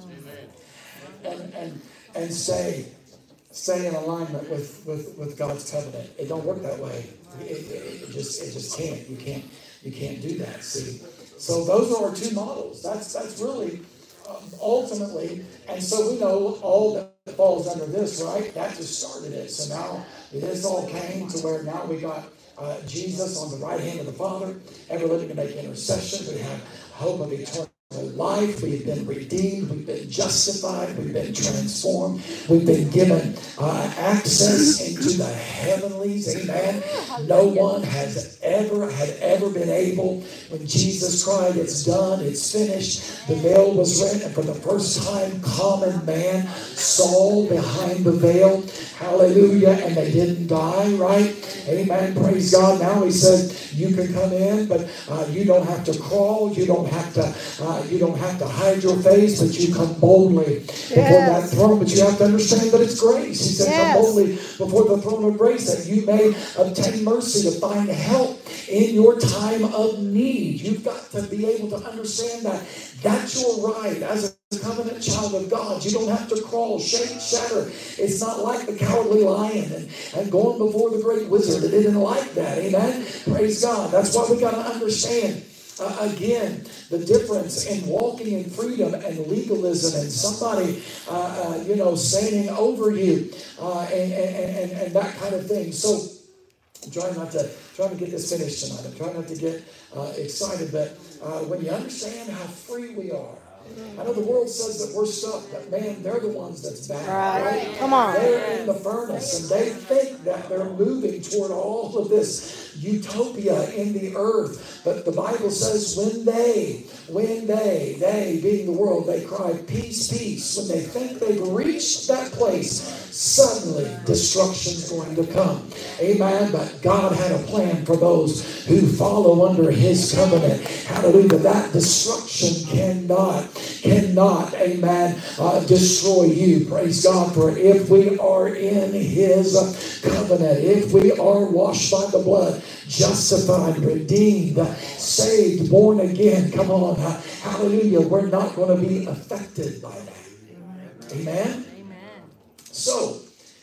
and stay in alignment with God's covenant. It don't work that way. It just can't. You can't do that. See. So those are our two models. That's really ultimately, and so we know all that falls under this, right? That just started it. So now this all came to where now we got Jesus on the right hand of the Father, ever living to make intercession. We have hope of eternal life. We've been redeemed. We've been justified. We've been transformed. We've been given access into the heavenlies. Amen. No one has had ever been able. When Jesus cried, "It's done, it's finished," the veil was rent, and for the first time, common man saw behind the veil. Hallelujah. And they didn't die, right? Amen. Praise God. Now he says, you can come in, but you don't have to crawl. You don't have to hide your face, but you come boldly before that throne. But you have to understand that it's grace. He said, come boldly before the throne of grace, that you may obtain mercy to find help in your time of need. You've got to be able to understand that that's your right as a covenant child of God. You don't have to crawl, shake, shatter. It's not like the cowardly lion and going before the great wizard. It isn't like that. Amen. Praise God. That's why we got to understand again the difference in walking in freedom and legalism and somebody standing over you and that kind of thing. So I'm trying to get this finished tonight. I'm trying not to get excited, but when you understand how free we are, I know the world says that we're stuck, but man, they're the ones that's bad. Right? Come on. They're in the furnace, and they think that they're moving toward all of this utopia in the earth. But the Bible says when they being the world, they cry, peace, peace. When they think they've reached that place, suddenly destruction's going to come. Amen. But God had a plan for those who follow under his covenant. Hallelujah. That destruction cannot, amen, destroy you. Praise God. For if we are in his covenant, if we are washed by the blood, justified, redeemed, saved, born again, come on. Hallelujah. We're not going to be affected by that. Amen. So,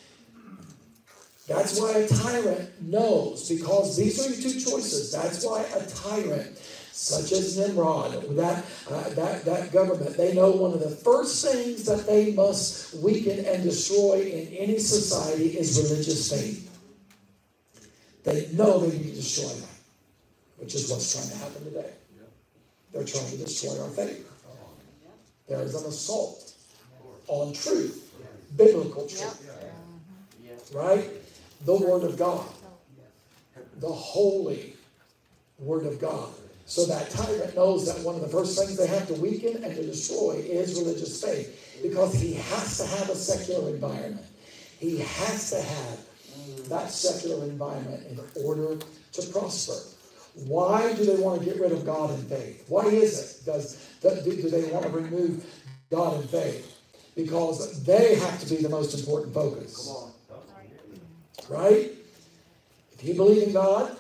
that's why a tyrant knows, because these are your two choices. That's why a tyrant, such as Nimrod, that government, they know one of the first things that they must weaken and destroy in any society is religious faith. They know they need to destroy that, which is what's trying to happen today. They're trying to destroy our faith. There is an assault on truth, biblical truth. Right? The Word of God. The holy Word of God. So that tyrant knows that one of the first things they have to weaken and to destroy is religious faith. Because he has to have a secular environment. He has to have that secular environment in order to prosper. Why do they want to get rid of God and faith? Why is it? Do they want to remove God and faith? Because they have to be the most important focus. Right? If you believe in God,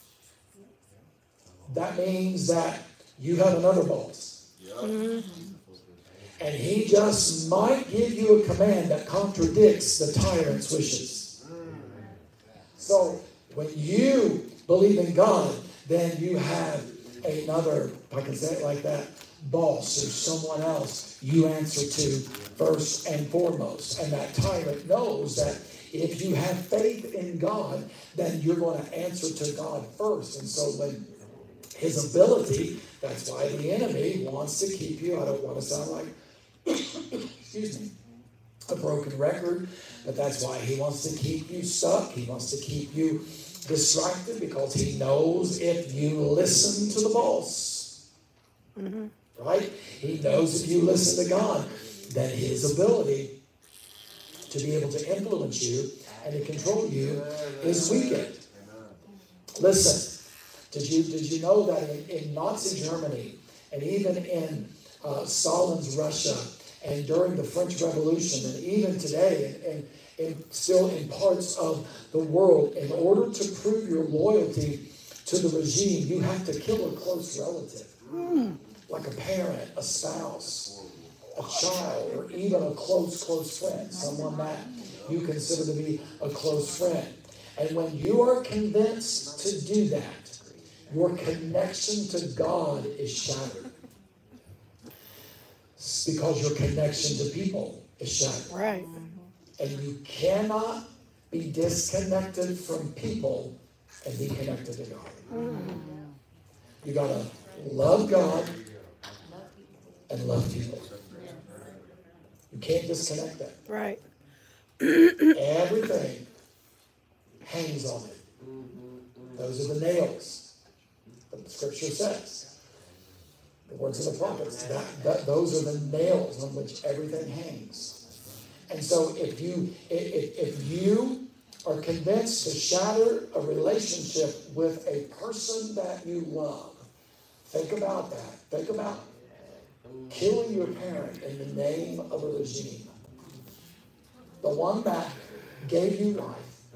that means that you have another boss. And he just might give you a command that contradicts the tyrant's wishes. So when you believe in God, then you have another, if I can say it like that, boss or someone else you answer to first and foremost. And that tyrant knows that if you have faith in God, then you're going to answer to God first. And so when his ability, that's why the enemy wants to keep you, I don't want to sound like, excuse me, a broken record, but that's why he wants to keep you stuck. He wants to keep you distracted because he knows if you listen to the boss, right? He knows if you listen to God, then his ability to be able to influence you and to control you is weakened. Listen, did you know that in Nazi Germany and even in Stalin's Russia and during the French Revolution and even today and still in parts of the world, in order to prove your loyalty to the regime, you have to kill a close relative, like a parent, a spouse, a child, or even a close friend, someone that you consider to be a close friend. And when you are convinced to do that, your connection to God is shattered. It's because your connection to people is shattered. Right. And you cannot be disconnected from people and be connected to God. You got to love God and love people. You can't disconnect that. Right. Everything hangs on it. Those are the nails. The scripture says. The words of the prophets. Those are the nails on which everything hangs. And so if you are convinced to shatter a relationship with a person that you love, think about that. Think about killing your parent in the name of a regime. The one that gave you life.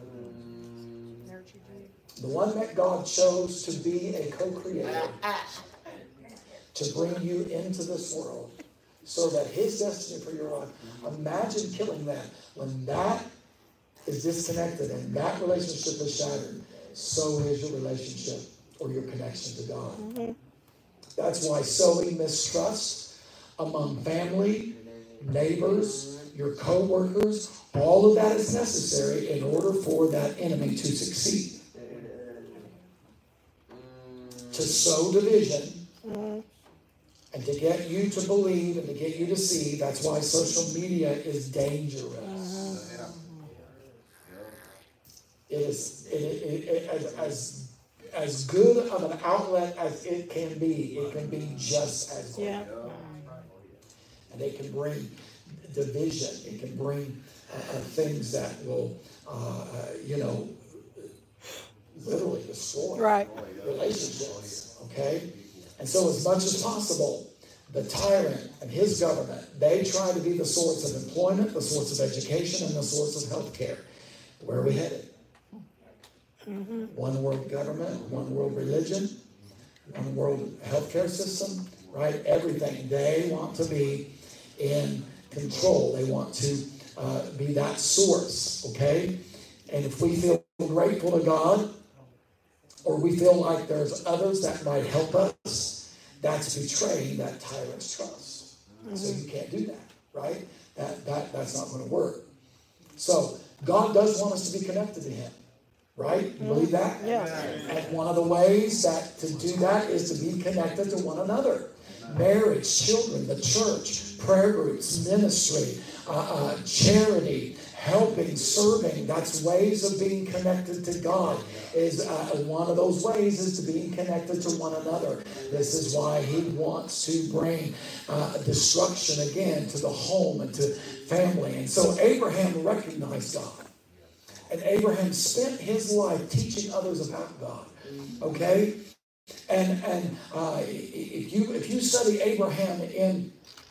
The one that God chose to be a co-creator. To bring you into this world. So that his destiny for your life. Imagine killing that. When that is disconnected and that relationship is shattered, so is your relationship or your connection to God. Mm-hmm. That's why sowing mistrust among family, neighbors, your co-workers, all of that is necessary in order for that enemy to succeed. To sow division and to get you to believe and to get you to see. That's why social media is dangerous. It is as good of an outlet as it can be. It can be just as good. Yeah. And it can bring division. It can bring things that will, literally destroy relationships. Okay? And so as much as possible, the tyrant and his government, they try to be the source of employment, the source of education, and the source of health care. Where are we headed? Mm-hmm. One world government, one world religion, one world healthcare system, right? Everything. They want to be in control. They want to be that source, okay? And if we feel grateful to God, or we feel like there's others that might help us, that's betraying that tyrant's trust. Mm-hmm. So you can't do that, right? That's not going to work. So God does want us to be connected to him. Right? You believe that? Yeah. And one of the ways that to do that is to be connected to one another. Marriage, children, the church, prayer groups, ministry, charity, helping, serving. That's ways of being connected to God. Is one of those ways is to being connected to one another. This is why he wants to bring destruction again to the home and to family. And so Abraham recognized God. And Abraham spent his life teaching others about God. Okay? And if you study Abraham in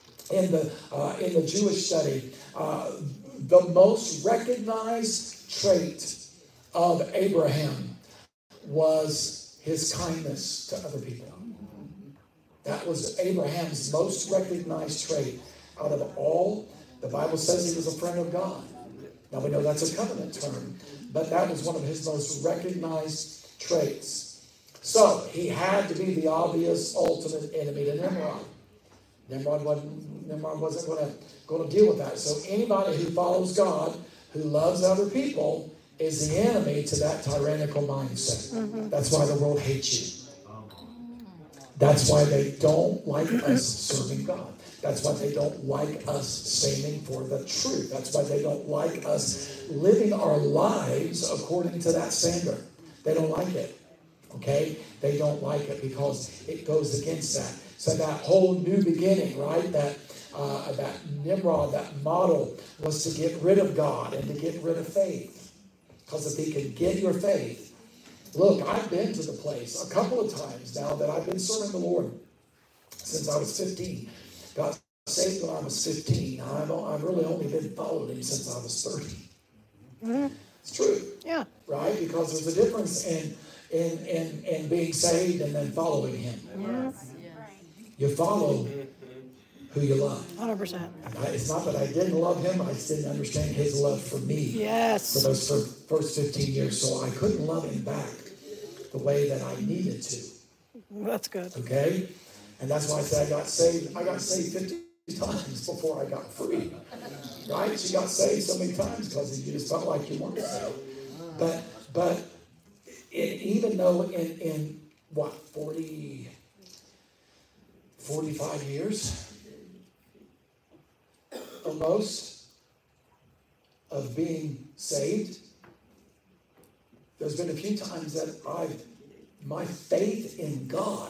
the Jewish study, the most recognized trait of Abraham was his kindness to other people. That was Abraham's most recognized trait. Out of all, the Bible says he was a friend of God. Now we know that's a covenant term, but that was one of his most recognized traits. So he had to be the obvious ultimate enemy to Nimrod. Nimrod wasn't going to deal with that. So anybody who follows God, who loves other people, is the enemy to that tyrannical mindset. Mm-hmm. That's why the world hates you. That's why they don't like us serving God. That's why they don't like us standing for the truth. That's why they don't like us living our lives according to that standard. They don't like it. Okay? They don't like it because it goes against that. So that whole new beginning, right? That Nimrod, that model was to get rid of God and to get rid of faith. Because if he could get your faith, look, I've been to the place a couple of times now that I've been serving the Lord since I was 15. Got saved when I was 15. I've really only been following him since I was 30. Mm-hmm. It's true. Yeah. Right? Because there's a difference in being saved and then following him. Yes. You follow who you love. 100%. It's not that I didn't love him, I just didn't understand his love for me. Yes. For those first 15 years. So I couldn't love him back the way that I needed to. That's good. Okay? And that's why I said I got saved 50 times before I got free. Right? You got saved so many times because you just felt like you weren't saved. But even though in 45 years almost of being saved, There's been a few times that my faith in God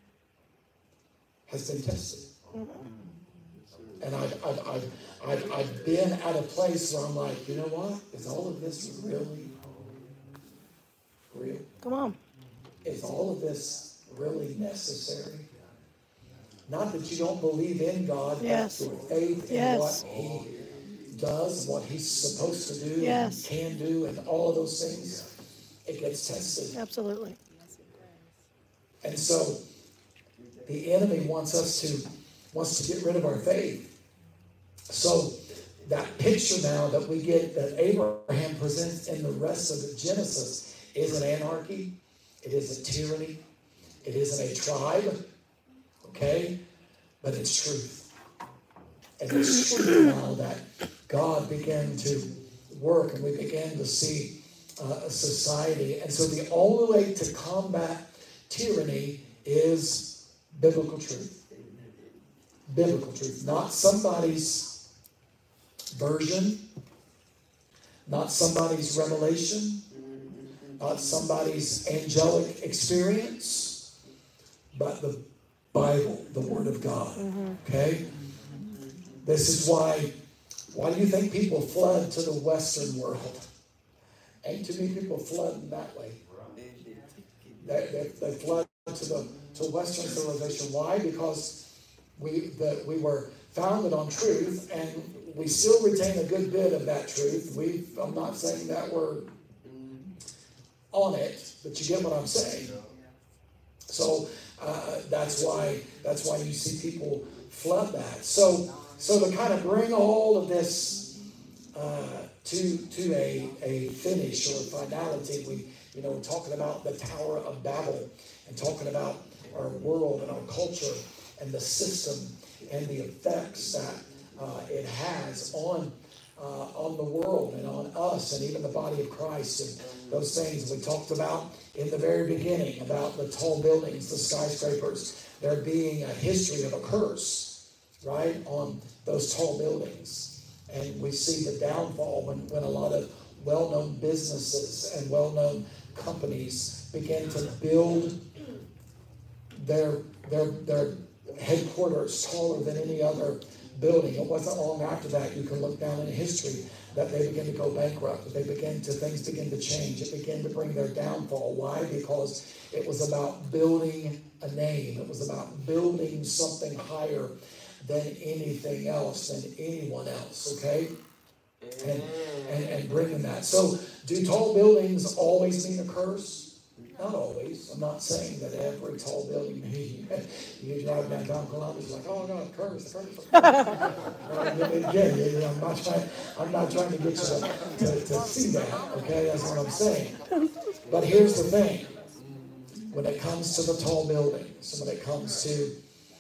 has been tested. And I've been at a place where I'm like, you know what? Is all of this really real? Come on. Is all of this really necessary? Not that you don't believe in God, yes. but your faith in what He does, what He's supposed to do, and can do, and all of those things, it gets tested. Absolutely. And so the enemy wants to get rid of our faith. So that picture now that we get that Abraham presents in the rest of the Genesis is an anarchy. It is a tyranny. It isn't a tribe. Okay? But it's truth. And it's true now that God began to work and we began to see a society. And so the only way to combat tyranny is biblical truth. Biblical truth. Not somebody's version. Not somebody's revelation. Not somebody's angelic experience. But the Bible, the Word of God. Okay? This is why do you think people flood to the Western world? Ain't too many people flooding that way. They flood to Western civilization. Why? Because we were founded on truth, and we still retain a good bit of that truth. I'm not saying that we're on it, but you get what I'm saying. So that's why you see people flood that. So to kind of bring all of this to a finish or a finality, we're talking about the Tower of Babel and talking about our world and our culture and the system and the effects that it has on the world and on us and even the body of Christ and those things we talked about in the very beginning about the tall buildings, the skyscrapers, there being a history of a curse, right, on those tall buildings. And we see the downfall when a lot of well-known businesses and well-known companies begin to build their headquarters taller than any other building. It wasn't long after that, you can look down in history, that they began to go bankrupt. Things begin to change. It began to bring their downfall. Why? Because it was about building a name. It was about building something higher than anything else, than anyone else, okay? And bringing that. So, do tall buildings always mean a curse? Not always. I'm not saying that every tall building, you drive downtown Columbus, like, oh, no, curse. Again, I'm not trying to get you to see that, okay? That's what I'm saying. But here's the thing. When it comes to the tall buildings, when it comes to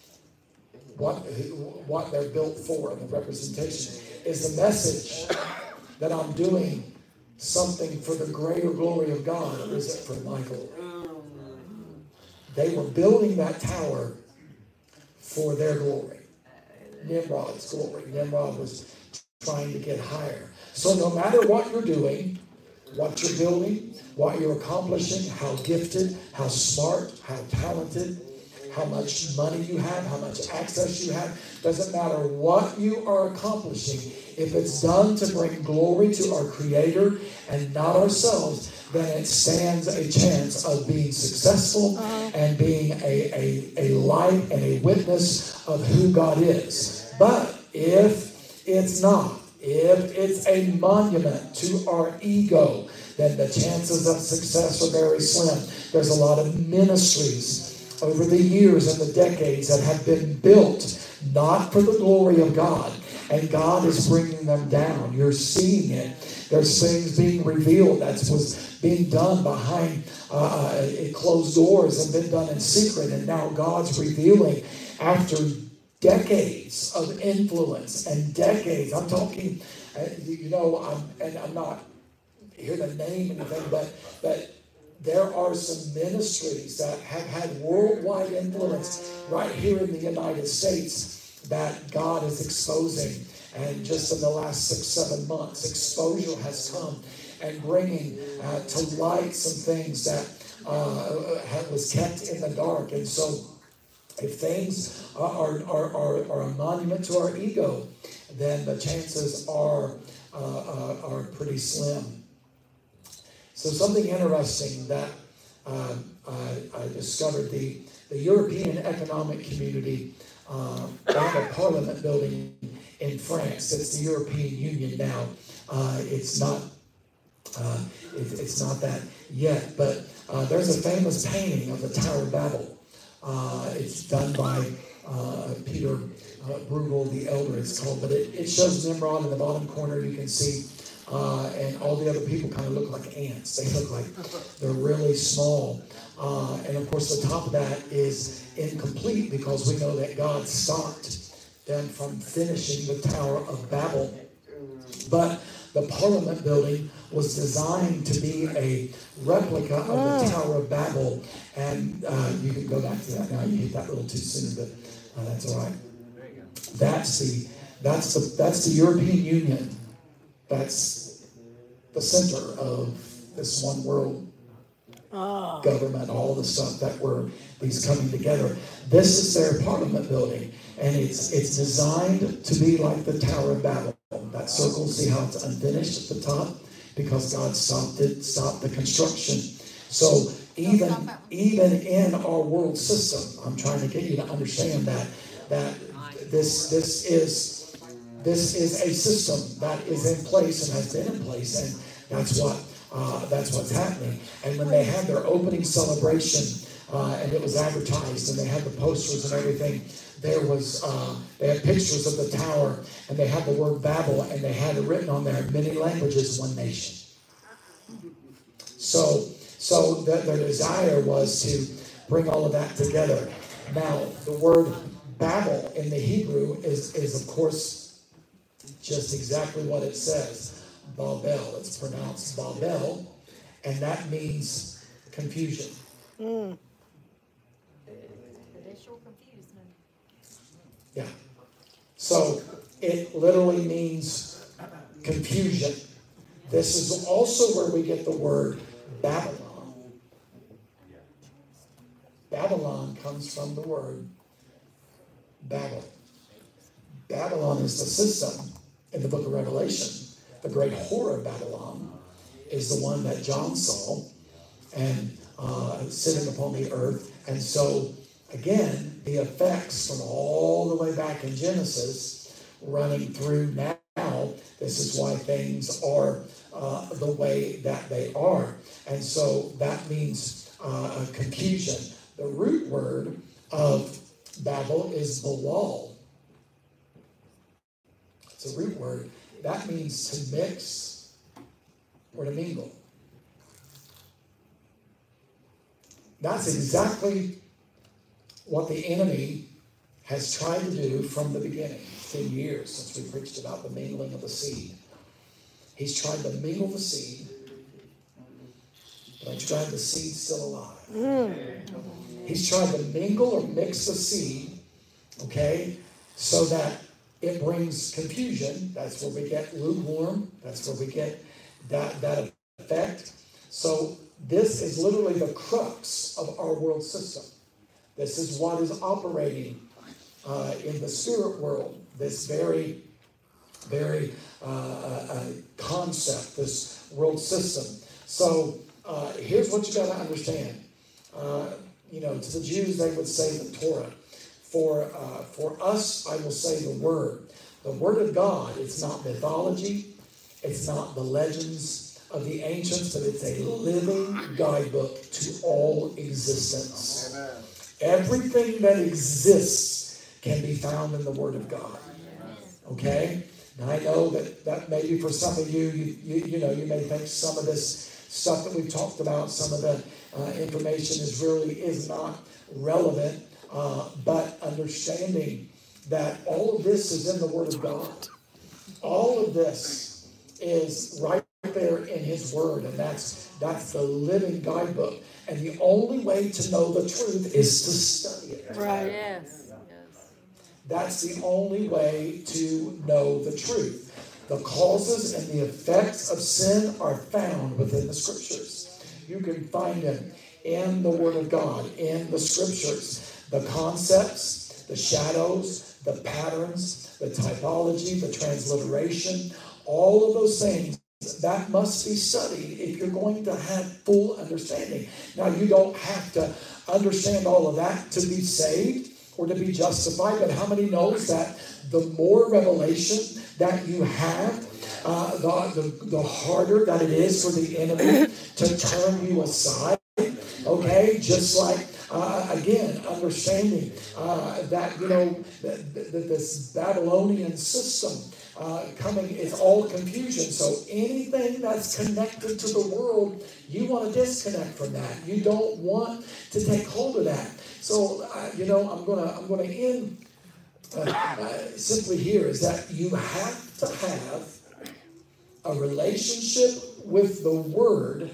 what they're built for and the representation, is the message that I'm doing something for the greater glory of God, or is it for my glory? They were building that tower for their glory. Nimrod's glory. Nimrod was trying to get higher. So no matter what you're doing, what you're building, what you're accomplishing, how gifted, how smart, how talented, how much money you have, how much access you have, doesn't matter what you are accomplishing. If it's done to bring glory to our Creator and not ourselves, then it stands a chance of being successful and being a light and a witness of who God is. But if it's not, if it's a monument to our ego, then the chances of success are very slim. There's a lot of ministries over the years and the decades that have been built not for the glory of God, and God is bringing them down. You're seeing it. There's things being revealed that was being done behind closed doors and been done in secret, and now God's revealing after decades of influence and decades. I'm talking, I'm not here to name anything, but there are some ministries that have had worldwide influence right here in the United States that God is exposing. And just in the last 6-7 months, exposure has come. and bringing to light some things that was kept in the dark. And so if things are a monument to our ego, then the chances are pretty slim. So something interesting that I discovered, the European Economic Community found a parliament building in France. It's the European Union now. It's not that yet, but there's a famous painting of the Tower of Babel. It's done by Peter Bruegel the Elder, it's called, but it shows Nimrod in the bottom corner. You can see, and all the other people kind of look like ants. They look like they're really small. And of course, the top of that is incomplete because we know that God stopped them from finishing the Tower of Babel. But the Parliament building was designed to be a replica of the Tower of Babel. And you can go back to that now. You hit that a little too soon, but that's all right. That's the European Union. That's the center of this one world government, all the stuff that were these coming together. This is their parliament building, and it's designed to be like the Tower of Babel. That circle, see how it's unfinished at the top? Because God stopped the construction. So even in our world system, I'm trying to get you to understand that this is a system that is in place and has been in place, and that's what's happening. And when they had their opening celebration, and it was advertised, and they had the posters and everything, there was they had pictures of the tower, and they had the word Babel, and they had it written on there, many languages, one nation. So their desire was to bring all of that together. Now, the word Babel in the Hebrew is of course just exactly what it says. Babel. It's pronounced Babel, and that means confusion. Yeah. So it literally means confusion. This is also where we get the word Babylon. Babylon comes from the word Babel. Babylon is the system in the book of Revelation. The great whore of Babylon is the one that John saw and sitting upon the earth. And so, again, the effects from all the way back in Genesis running through now, this is why things are the way that they are. And so that means confusion. The root word of Babel is Balal. It's a root word. That means to mix or to mingle. That's exactly what the enemy has tried to do from the beginning. It's been years since we preached about the mingling of the seed. He's tried to mingle the seed, but he's tried the seed still alive. He's tried to mingle or mix the seed, okay, so that it brings confusion. That's where we get lukewarm. That's where we get that effect. So this is literally the crux of our world system. This is what is operating in the spirit world. This very, very concept, this world system. So here's what you got to understand. To the Jews, they would say the Torah. For us, I will say the Word. The Word of God, it's not mythology. It's not the legends of the ancients, but it's a living guidebook to all existence. Amen. Everything that exists can be found in the Word of God. Okay? Now, I know that maybe for some of you may think some of this stuff that we've talked about, some of the information is not relevant. But understanding that all of this is in the Word of God. All of this is right there in His Word, and that's the living guidebook. And the only way to know the truth is to study it. Right. Yes. That's the only way to know the truth. The causes and the effects of sin are found within the Scriptures. You can find them in the Word of God, in the Scriptures. The concepts, the shadows, the patterns, the typology, the transliteration, all of those things, that must be studied if you're going to have full understanding. Now, you don't have to understand all of that to be saved or to be justified, but how many knows that the more revelation that you have, the harder that it is for the enemy to turn you aside? Okay, just like, again, understanding that, this Babylonian system coming is all confusion. So anything that's connected to the world, you want to disconnect from that. You don't want to take hold of that. So, I'm gonna end simply here is that you have to have a relationship with the Word.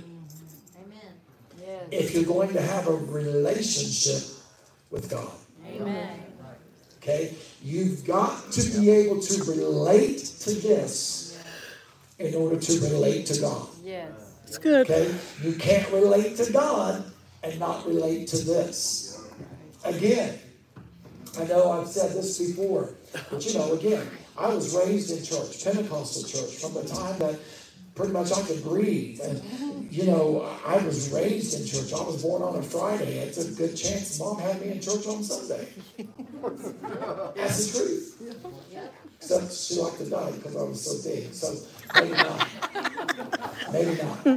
If you're going to have a relationship with God. Amen. Okay? You've got to be able to relate to this in order to relate to God. Yes. It's good. Okay? You can't relate to God and not relate to this. Again, I know I've said this before, but again, I was raised in church, Pentecostal church, from the time that pretty much I could breathe. And, I was raised in church. I was born on a Friday. It's a good chance Mom had me in church on Sunday. That's the truth. Except she liked to die because I was so big. So maybe not. Maybe not.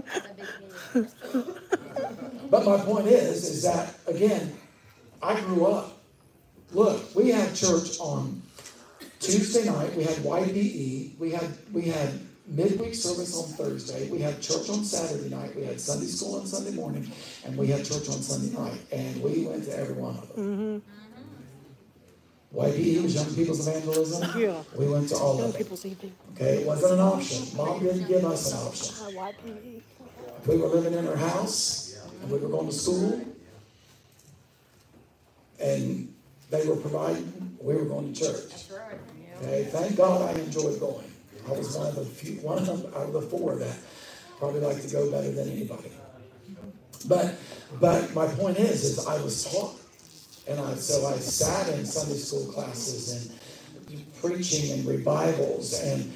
But my point is that, again, I grew up. Look, we had church on Tuesday night. We had YBE. We had midweek service on Thursday. We had church on Saturday night. We had Sunday school on Sunday morning. And we had church on Sunday night. And we went to every one of them. Mm-hmm. YBE was Young People's Evangelism. Yeah. We went to all of them. Young People's Evening. Okay, it wasn't an option. Mom didn't give us an option. YPE. If we were living in her house and we were going to school and they were providing, we were going to church. That's right. Okay, thank God I enjoyed going. I was one of them out of the four that probably like to go better than anybody. But my point is I was taught, and so I sat in Sunday school classes and preaching and revivals and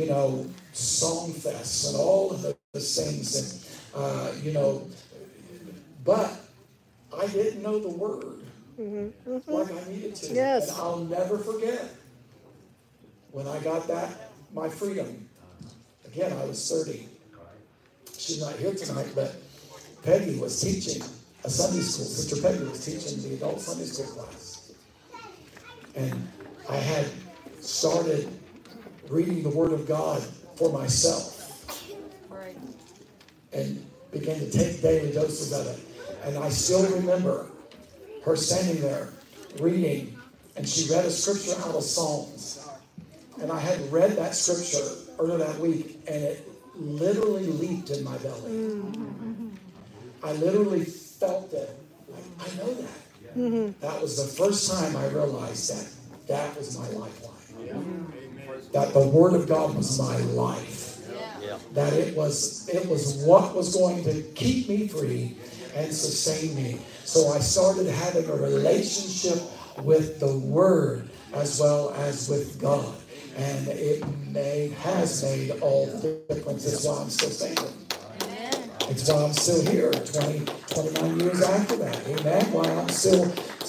song fests and all of those things and but I didn't know the Word like I needed to. Yes. And I'll never forget when I got my freedom. Again, I was 30. She's not here tonight, but Peggy was teaching a Sunday school. Sister Peggy was teaching the adult Sunday school class. And I had started reading the Word of God for myself. Right. And began to take daily doses of it. And I still remember her standing there reading, and she read a scripture out of Psalms. And I had read that scripture earlier that week, and it literally leaped in my belly. Mm-hmm. I literally felt it. Like, I know that. Mm-hmm. That was the first time I realized that was my lifeline. Yeah. That the Word of God was my life. Yeah. That it was what was going to keep me free and sustain me. So I started having a relationship with the Word as well as with God. And it has made all the difference. It's why I'm still standing. Amen. It's why I'm still here 29 years after that. Amen. Why I'm still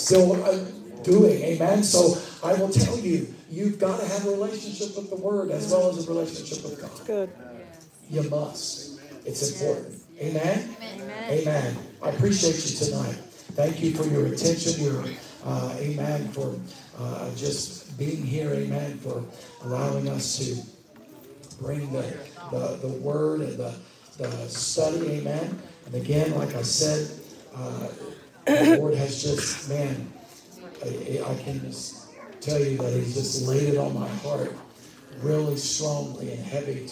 doing. Amen. So I will tell you, you've got to have a relationship with the Word as well as a relationship with God. Good. You must. It's important. Amen. Amen. Amen. I appreciate you tonight. Thank you for your attention. Amen. For just being here. Amen. For allowing us to bring the Word and the study. Amen. And again, like I said, the Lord has just, I can just tell you that He's just laid it on my heart really strongly and heavy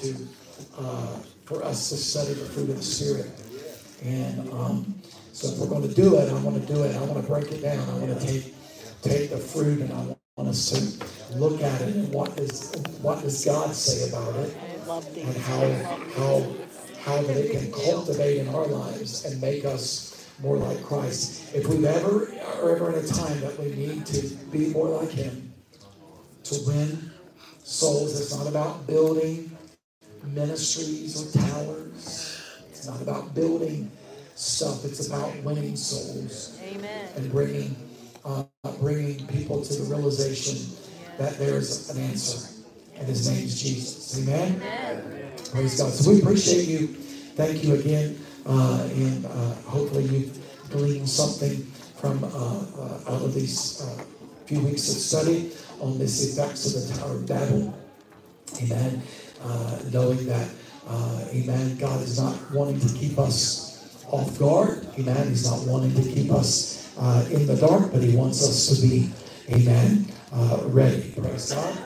for us to study the fruit of the Spirit. And so if we're going to do it, I want to do it. I want to break it down. I want to take the fruit, and I want us to look at it and what does God say about it, and how that it can cultivate in our lives and make us more like Christ. If we've ever in a time that we need to be more like Him, to win souls, it's not about building ministries or towers. It's not about building stuff. It's about winning souls. Amen. And bringing people to the realization that there's an answer, and His name is Jesus. Amen? Amen. Praise God. So we appreciate you. Thank you again. And hopefully you've gleaned something from out of these few weeks of study on this effects of the Tower of Babel. Amen. Knowing that, amen, God is not wanting to keep us off guard. Amen. He's not wanting to keep us in the dark, but He wants us to be, amen, ready. Praise God.